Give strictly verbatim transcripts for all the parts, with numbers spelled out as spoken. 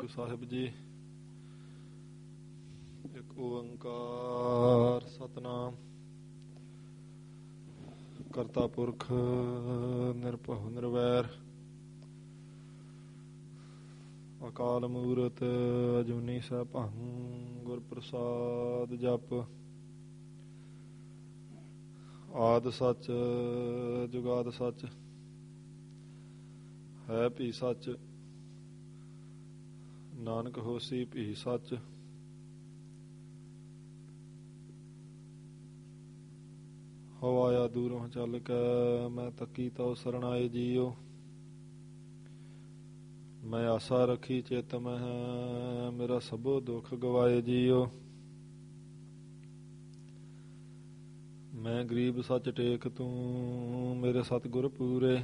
ਵਾਹਿਗੁਰੂ ਸਾਹਿਬ ਜੀ। ਇੱਕ ਓੰਕਾਰ ਸਤਨਾਮ ਕਰਤਾ ਪੁਰਖ ਨਿਰਭਉ ਨਿਰਵੈਰ ਅਕਾਲ ਮੂਰਤ ਅਜੂਨੀ ਸੈਭੰ ਗੁਰ ਪ੍ਰਸਾਦ ਜਪ। ਆਦਿ ਸੱਚ ਜੁਗਾਦਿ ਸੱਚ ਹੈ ਭੀ ਸੱਚ, ਨਾਨਕ ਹੋਸੀ ਭੀ ਸੱਚ। ਹੋ ਆਇਆ ਦੂਰੋਂ ਚੱਲ ਕੇ ਮੈਂ ਤੱਕੀ ਤਉ ਸਰਣਾਏ ਜੀਓ। ਮੈਂ ਆਸਾ ਰੱਖੀ ਚਿਤ ਮਹਿ ਮੇਰਾ ਸਭੋ ਦੁੱਖ ਗਵਾਏ ਜੀਓ। ਮੈਂ ਗਰੀਬ ਸੱਚ ਟੇਕ ਤੂੰ ਮੇਰੇ ਸਤਿਗੁਰ ਪੂਰੇ।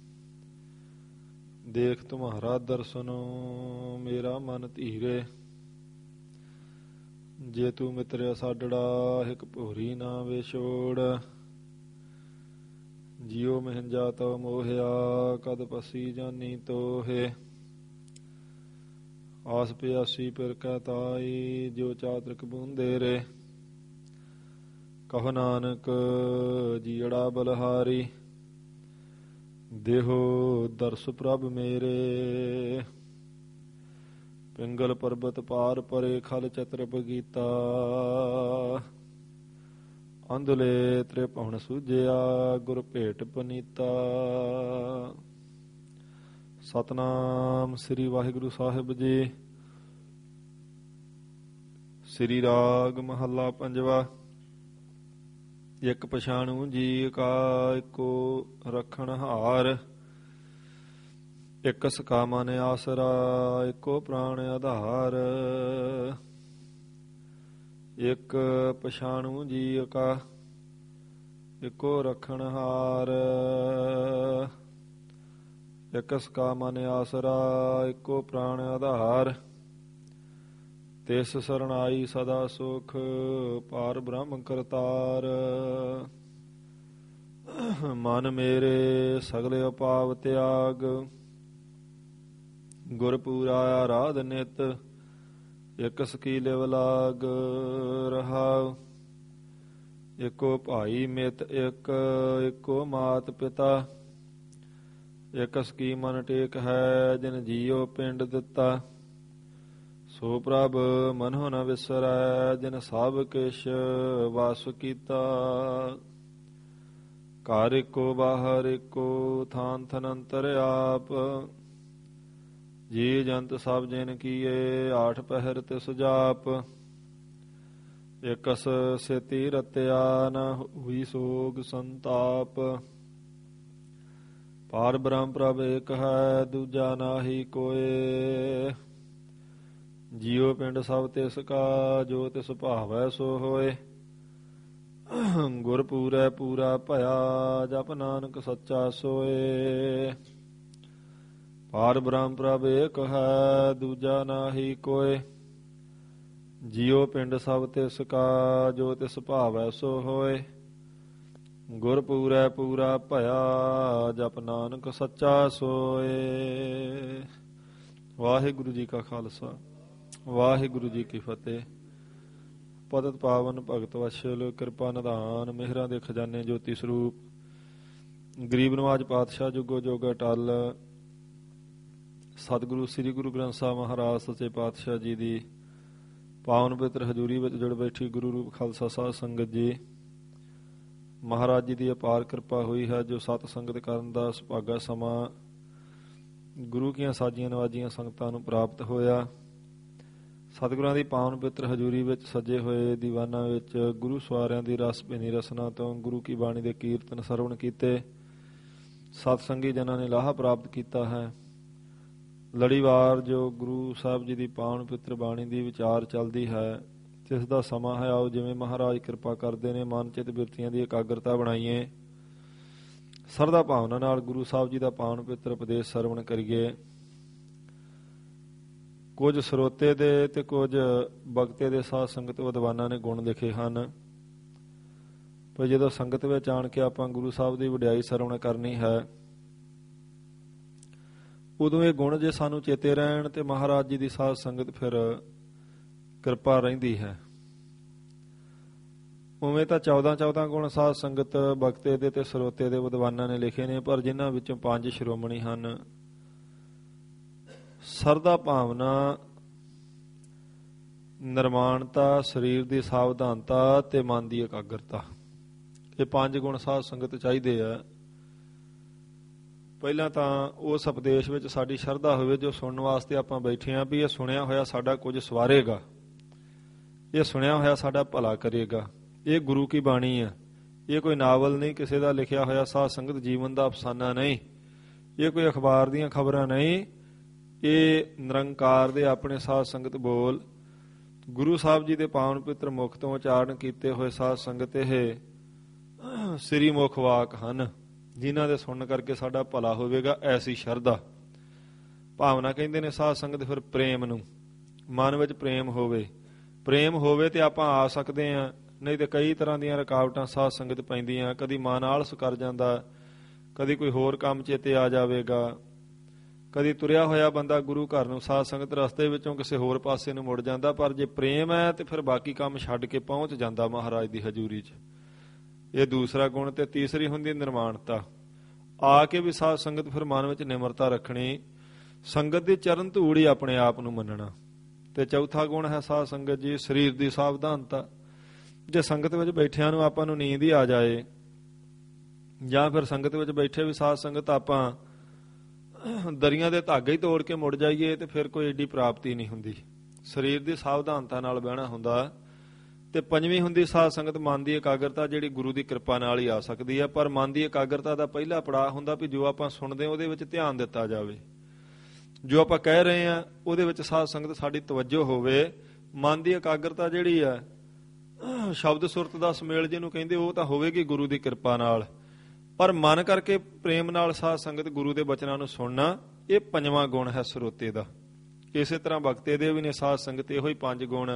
ਦੇਖ ਤੁਮਹਾਰਾ ਦਰਸਨੋ ਮੇਰਾ ਮਨ ਧੀਰੇ। ਜੇ ਤੂੰ ਮਿਤਰਿਆ ਸਾਡੜਾ ਇੱਕ ਭੋਰੀ ਨਾ ਵਿਛੋੜ। ਜਿਉ ਮਹਿੰਜਾ ਤਉ ਮੋਹਿਆ ਕਦ ਪਸੀ ਜਾਨੀ ਤੋਹੇ। ਆਸ ਪਿਆਸੀ ਪਿਰ ਕੈ ਤਾਈ ਜੋ ਚਾਤ੍ਰਿਕ ਬੂੰਦੇ ਰੇ। ਕਹੋ ਨਾਨਕ ਜੀੜਾ ਬਲਹਾਰੀ ਦੇਹੋ ਦਰਸ ਪ੍ਰਭ ਮੇਰੇ। ਪਿੰਗਲ ਪਰਬਤ ਪਾਰ ਪਰੇ ਖਲ ਚਤਰ ਬਗੀਤਾ। ਅੰਧਲੇ ਤ੍ਰਿਭੁਵਨ ਸੂਝਿਆ ਗੁਰ ਭੇਟ ਪਨੀਤਾ। ਸਤਨਾਮ ਸ੍ਰੀ ਵਾਹਿਗੁਰੂ ਸਾਹਿਬ ਜੀ। ਸ੍ਰੀ ਰਾਗ ਮਹੱਲਾ ਪੰਜਵਾ। ਇੱਕ ਪਛਾਣੂ ਜੀ ਕਾ ਇੱਕੋ ਰੱਖਣ ਹਾਰ। ਇੱਕ ਸਕਾ ਮਨ ਆਸਰਾ ਇੱਕੋ ਪ੍ਰਾਣ ਆਧਾਰ। ਇੱਕ ਪਛਾਣੂ ਜੀ ਕਾ ਇੱਕੋ ਰੱਖਣ ਹਾਰ। ਇੱਕ ਸਕਾ ਮਨ ਆਸਰਾ ਇੱਕੋ ਪ੍ਰਾਣ ਆਧਾਰ। ਤਿਸ ਸਰਣਾਈ ਸਦਾ ਸੁਖ ਪਾਰ ਬ੍ਰਹਮ ਕਰਤਾਰ। ਮਨ ਮੇਰੇ ਸਗਲੇ ਉਪਾਵ ਤਿਆਗ ਗੁਰ ਪੂਰਾ ਆਰਾਧ ਨਿਤ। ਇੱਕ ਸਕੀ ਲਿਵ ਲਾਗ ਰਹਾਉ। ਇੱਕੋ ਭਾਈ ਮਿਤ ਇੱਕ ਇੱਕੋ ਮਾਤ ਪਿਤਾ। ਇੱਕ ਸਕੀ ਮਨ ਟੇਕ ਹੈ ਜਿਨ ਜੀਉ ਪਿੰਡ ਦਿੱਤਾ। ਸੋ ਪ੍ਰਭ ਮਨੋ ਨ ਵਿਸਰੈ ਜਿਨ ਸਭ ਕਿਛ ਵਸ ਕੀਤਾ। ਘਰ ਇੱਕੋ ਬਾਹਰ ਇੱਕੋ ਥਾਨ ਥਨ ਅੰਤਰ ਆਪ। ਜੀ ਜੰਤ ਸਭ ਜਿਨ ਕੀਏ ਆਠ ਪਹਿਰ ਤਿਸ ਜਾਪ। ਇਕਸ ਸੇਤੀ ਰਤਿਆ ਨ ਹੋਈ ਸੋਗ ਸੰਤਾਪ। ਪਾਰ ਬ੍ਰਹਮ ਪ੍ਰਭ ਏਕ ਹੈ ਦੂਜਾ ਨਾਹੀ ਕੋਏ। ਜੀਉ ਪਿੰਡ ਸਭ ਤਿਸ ਕਾ ਜੋ ਤਿਸ ਭਾਵੈ ਸੋ ਹੋਏ। ਗੁਰ ਪੂਰੈ ਪੂਰਾ ਭਇਆ ਜਪ ਨਾਨਕ ਸੱਚਾ ਸੋਏ। ਪਾਰ ਬ੍ਰਹਮ ਪ੍ਰਭ ਏਕ ਹੈ ਦੂਜਾ ਨਾਹੀ ਕੋਏ। ਜੀਉ ਪਿੰਡ ਸਭ ਤਿਸ ਕਾ ਜੋ ਤਿਸ ਭਾਵੈ ਸੋ ਹੋਏ। ਗੁਰ ਪੂਰੈ ਪੂਰਾ ਭਇਆ ਜਪ ਨਾਨਕ ਸੱਚਾ ਸੋਏ। ਵਾਹਿਗੁਰੂ ਜੀ ਕਾ ਖਾਲਸਾ ਵਾਹਿਗੁਰੂ ਜੀ ਕੀ ਫਤਿਹ। ਪਤਿਤ ਪਾਵਨ ਭਗਤ ਵਤਸਲ ਕਿਰਪਾ ਨਿਧਾਨ ਮਿਹਰਾਂ ਦੇ ਖਜ਼ਾਨੇ ਜੋਤੀ ਸਰੂਪ ਗਰੀਬ ਨਵਾਜ ਪਾਤਸ਼ਾਹ ਜੁਗੋ ਜੋਗ ਅਟਲ ਸਤਿਗੁਰੂ ਸ੍ਰੀ ਗੁਰੂ ਗ੍ਰੰਥ ਸਾਹਿਬ ਮਹਾਰਾਜ ਸੱਚੇ ਪਾਤਸ਼ਾਹ ਜੀ ਦੀ ਪਾਵਨ ਪਵਿੱਤਰ ਹਜ਼ੂਰੀ ਵਿੱਚ ਜੁੜ ਬੈਠੀ ਗੁਰੂ ਰੂਪ ਖਾਲਸਾ ਸਾਧ ਸੰਗਤ ਜੀ। ਮਹਾਰਾਜ ਜੀ ਦੀ ਅਪਾਰ ਕਿਰਪਾ ਹੋਈ ਹੈ ਜੋ ਸਤ ਸੰਗਤ ਕਰਨ ਦਾ ਸੁਭਾਗਾ ਸਮਾਂ ਗੁਰੂ ਕੀਆਂ ਸਾਜੀਆਂ ਨਵਾਜੀਆਂ ਸੰਗਤਾਂ ਨੂੰ ਪ੍ਰਾਪਤ ਹੋਇਆ। ਸਤਿਗੁਰਾਂ ਦੀ ਪਾਵਨ ਪਵਿੱਤਰ ਹਜ਼ੂਰੀ ਵਿੱਚ ਸਜੇ ਹੋਏ ਦੀਵਾਨਾਂ ਵਿੱਚ ਗੁਰੂ ਸਵਾਰਿਆਂ ਦੀ ਰਸ ਭਿੰਨੀ ਰਸਨਾ ਤੋਂ ਗੁਰੂ ਕੀ ਬਾਣੀ ਦੇ ਕੀਰਤਨ ਸਰਵਣ ਕੀਤੇ। ਸਤ ਸੰਗੀ ਜਨਾਂ ਨੇ ਲਾਹਾ ਪ੍ਰਾਪਤ ਕੀਤਾ ਹੈ। ਲੜੀਵਾਰ ਜੋ ਗੁਰੂ ਸਾਹਿਬ ਜੀ ਦੀ ਪਾਵਨ ਪਵਿੱਤਰ ਬਾਣੀ ਦੀ ਵਿਚਾਰ ਚੱਲਦੀ ਹੈ ਜਿਸ ਦਾ ਸਮਾਂ ਹੈ ਆਓ ਜਿਵੇਂ ਮਹਾਰਾਜ ਕਿਰਪਾ ਕਰਦੇ ਨੇ ਮਨ ਚਿਤ ਬਿਰਤੀਆਂ ਦੀ ਇਕਾਗਰਤਾ ਬਣਾਈਏ। ਸਰਦਾ ਭਾਵਨਾ ਨਾਲ ਗੁਰੂ ਸਾਹਿਬ ਜੀ ਦਾ ਪਾਵਨ ਪਵਿੱਤਰ ਉਪਦੇਸ਼ ਸਰਵਣ ਕਰੀਏ। ਕੁਝ ਸਰੋਤੇ ਦੇ ਤੇ ਕੁਝ ਬਗਤੇ ਦੇ ਸਾਧ ਸੰਗਤ ਵਿਦਵਾਨਾਂ ਨੇ ਗੁਣ ਲਿਖੇ ਹਨ। ਪਰ ਜਦੋਂ ਸੰਗਤ ਵਿੱਚ ਆਣ ਕੇ ਆਪਾਂ ਗੁਰੂ ਸਾਹਿਬ ਦੀ ਵਡਿਆਈ ਸਰਵਣ ਕਰਨੀ ਹੈ ਉਦੋਂ ਇਹ ਗੁਣ ਜੇ ਸਾਨੂੰ ਚੇਤੇ ਰਹਿਣ ਤੇ ਮਹਾਰਾਜ ਜੀ ਦੀ ਸਾਧ ਸੰਗਤ ਫਿਰ ਕਿਰਪਾ ਰਹਿੰਦੀ ਹੈ। ਉਵੇਂ ਤਾਂ ਚੌਦਾਂ ਚੌਦਾਂ ਗੁਣ ਸਾਧ ਸੰਗਤ ਬਖਤੇ ਦੇ ਤੇ ਸਰੋਤੇ ਦੇ ਵਿਦਵਾਨਾਂ ਨੇ ਲਿਖੇ ਨੇ, ਪਰ ਜਿਨ੍ਹਾਂ ਵਿੱਚੋਂ ਪੰਜ ਸ਼੍ਰੋਮਣੀ ਹਨ ਸਰਦਾ ਭਾਵਨਾ, ਨਿਰਮਾਣਤਾ, ਸਰੀਰ ਦੀ ਸਾਵਧਾਨਤਾ ਤੇ ਮਨ ਦੀ ਇਕਾਗਰਤਾ, ਇਹ ਪੰਜ ਗੁਣ ਸਾਧ ਸੰਗਤ ਚਾਹੀਦੇ ਆ। ਪਹਿਲਾਂ ਤਾਂ ਉਸ ਉਪਦੇਸ਼ ਵਿੱਚ ਸਾਡੀ ਸ਼ਰਧਾ ਹੋਵੇ ਜੋ ਸੁਣਨ ਵਾਸਤੇ ਆਪਾਂ ਬੈਠੇ ਹਾਂ, ਵੀ ਇਹ ਸੁਣਿਆ ਹੋਇਆ ਸਾਡਾ ਕੁਝ ਸਵਾਰੇਗਾ, ਇਹ ਸੁਣਿਆ ਹੋਇਆ ਸਾਡਾ ਭਲਾ ਕਰੇਗਾ। ਇਹ ਗੁਰੂ ਕੀ ਬਾਣੀ ਹੈ, ਇਹ ਕੋਈ ਨਾਵਲ ਨਹੀਂ, ਕਿਸੇ ਦਾ ਲਿਖਿਆ ਹੋਇਆ ਸਾਧ ਸੰਗਤ ਜੀਵਨ ਦਾ ਅਫਸਾਨਾ ਨਹੀਂ, ਇਹ ਕੋਈ ਅਖਬਾਰ ਦੀਆਂ ਖਬਰਾਂ ਨਹੀਂ, ਇਹ ਨਿਰੰਕਾਰ ਦੇ ਆਪਣੇ ਸਾਧ ਸੰਗਤ ਬੋਲ ਗੁਰੂ ਸਾਹਿਬ ਜੀ ਦੇ ਪਾਵਨ ਪਵਿੱਤਰ ਮੁਖ ਤੋਂ ਉਚਾਰਨ ਕੀਤੇ ਹੋਏ ਸਾਧ ਸੰਗਤ ਇਹ ਸ੍ਰੀ ਮੁਖ ਵਾਕ ਹਨ, ਜਿਨ੍ਹਾਂ ਦੇ ਸੁਣਨ ਕਰਕੇ ਸਾਡਾ ਭਲਾ ਹੋਵੇਗਾ। ਐਸੀ ਸ਼ਰਧਾ ਭਾਵਨਾ ਕਹਿੰਦੇ ਨੇ ਸਾਧ ਸੰਗਤ ਫਿਰ ਪ੍ਰੇਮ ਨੂੰ, ਮਨ ਵਿੱਚ ਪ੍ਰੇਮ ਹੋਵੇ, ਪ੍ਰੇਮ ਹੋਵੇ ਤੇ ਆਪਾਂ ਆ ਸਕਦੇ ਹਾਂ, ਨਹੀਂ ਤੇ ਕਈ ਤਰ੍ਹਾਂ ਦੀਆਂ ਰੁਕਾਵਟਾਂ ਸਾਧ ਸੰਗਤ ਪੈਂਦੀਆਂ, ਕਦੀ ਮਨ ਆਲਸ ਕਰ ਜਾਂਦਾ, ਕਦੀ ਕੋਈ ਹੋਰ ਕੰਮ ਚੇਤੇ ਆ ਜਾਵੇਗਾ, ਕਦੀ ਤੁਰਿਆ ਹੋਇਆ ਬੰਦਾ ਗੁਰੂ ਘਰ ਨੂੰ ਸਾਧ ਸੰਗਤ ਰਸਤੇ ਵਿੱਚੋਂ ਕਿਸੇ ਹੋਰ ਪਾਸੇ ਨੂੰ ਮੁੜ ਜਾਂਦਾ, ਪਰ ਜੇ ਪ੍ਰੇਮ ਹੈ ਤੇ ਫਿਰ ਬਾਕੀ ਕੰਮ ਛੱਡ ਕੇ ਪਹੁੰਚ ਜਾਂਦਾ ਮਹਾਰਾਜ ਦੀ ਹਜ਼ੂਰੀ 'ਚ। ਇਹ ਦੂਸਰਾ ਗੁਣ। ਤੇ ਤੀਸਰੀ ਹੁੰਦੀ ਨਿਰਮਾਣਤਾ, ਆ ਕੇ ਵੀ ਸਾਧ ਸੰਗਤ ਫਿਰ ਮਨ ਵਿੱਚ ਨਿਮਰਤਾ ਰੱਖਣੀ, ਸੰਗਤ ਦੀ ਚਰਨ ਧੂੜ ਹੀ ਆਪਣੇ ਆਪ ਨੂੰ ਮੰਨਣਾ। ਤੇ ਚੌਥਾ ਗੁਣ ਹੈ ਸਾਧ ਸੰਗਤ ਜੀ ਸਰੀਰ ਦੀ ਸਾਵਧਾਨਤਾ। ਜੇ ਸੰਗਤ ਵਿੱਚ ਬੈਠਿਆਂ ਨੂੰ ਆਪਾਂ ਨੂੰ ਨੀਂਦ ਹੀ ਆ ਜਾਏ, ਜਾਂ ਫਿਰ ਸੰਗਤ ਵਿੱਚ ਬੈਠੇ ਵੀ ਸਾਧ ਸੰਗਤ ਆਪਾਂ ਦਰੀਆਂ ਦੇ ਧਾਗੇ ਹੀ ਤੋੜ ਕੇ ਮੁੜ ਜਾਈਏ ਤੇ ਫਿਰ ਕੋਈ ਏਡੀ ਪ੍ਰਾਪਤੀ ਨਹੀਂ ਹੁੰਦੀ। ਸਰੀਰ ਦੀ ਸਾਵਧਾਨਤਾ ਨਾਲ ਬਹਿਣਾ ਹੁੰਦਾ। ਤੇ ਪੰਜਵੀਂ ਹੁੰਦੀ ਸਾਧ ਸੰਗਤ ਮਨ ਦੀ ਇਕਾਗਰਤਾ, ਜਿਹੜੀ ਗੁਰੂ ਦੀ ਕਿਰਪਾ ਨਾਲ ਹੀ ਆ ਸਕਦੀ ਹੈ। ਪਰ ਮਨ ਦੀ ਇਕਾਗਰਤਾ ਦਾ ਪਹਿਲਾ ਪੜਾਅ ਹੁੰਦਾ ਵੀ ਜੋ ਆਪਾਂ ਸੁਣਦੇ ਉਹਦੇ ਵਿੱਚ ਧਿਆਨ ਦਿੱਤਾ ਜਾਵੇ, ਜੋ ਆਪਾਂ ਕਹਿ ਰਹੇ ਹਾਂ ਉਹਦੇ ਵਿੱਚ ਸਾਧ ਸੰਗਤ ਸਾਡੀ ਤਵੱਜੋ ਹੋਵੇ। ਮਨ ਦੀ ਇਕਾਗਰਤਾ ਜਿਹੜੀ ਆ ਸ਼ਬਦ ਸੁਰਤ ਦਾ ਸਮੇਲ ਜਿਹਨੂੰ ਕਹਿੰਦੇ, ਉਹ ਤਾਂ ਹੋਵੇਗੀ ਗੁਰੂ ਦੀ ਕਿਰਪਾ ਨਾਲ, ਪਰ ਮਨ ਕਰਕੇ ਪ੍ਰੇਮ ਨਾਲ ਸਾਧ ਸੰਗਤ ਗੁਰੂ ਦੇ ਬਚਨਾਂ ਨੂੰ ਸੁਣਨਾ, ਇਹ ਪੰਜਵਾਂ ਗੁਣ ਹੈ ਸਰੋਤੇ ਦਾ। ਇਸੇ ਤਰ੍ਹਾਂ ਬਖਤੇ ਦੇ ਵੀ ਨੇ ਸਾਧ ਸੰਗਤ ਇਹੋ ਹੀ ਪੰਜ ਗੁਣ।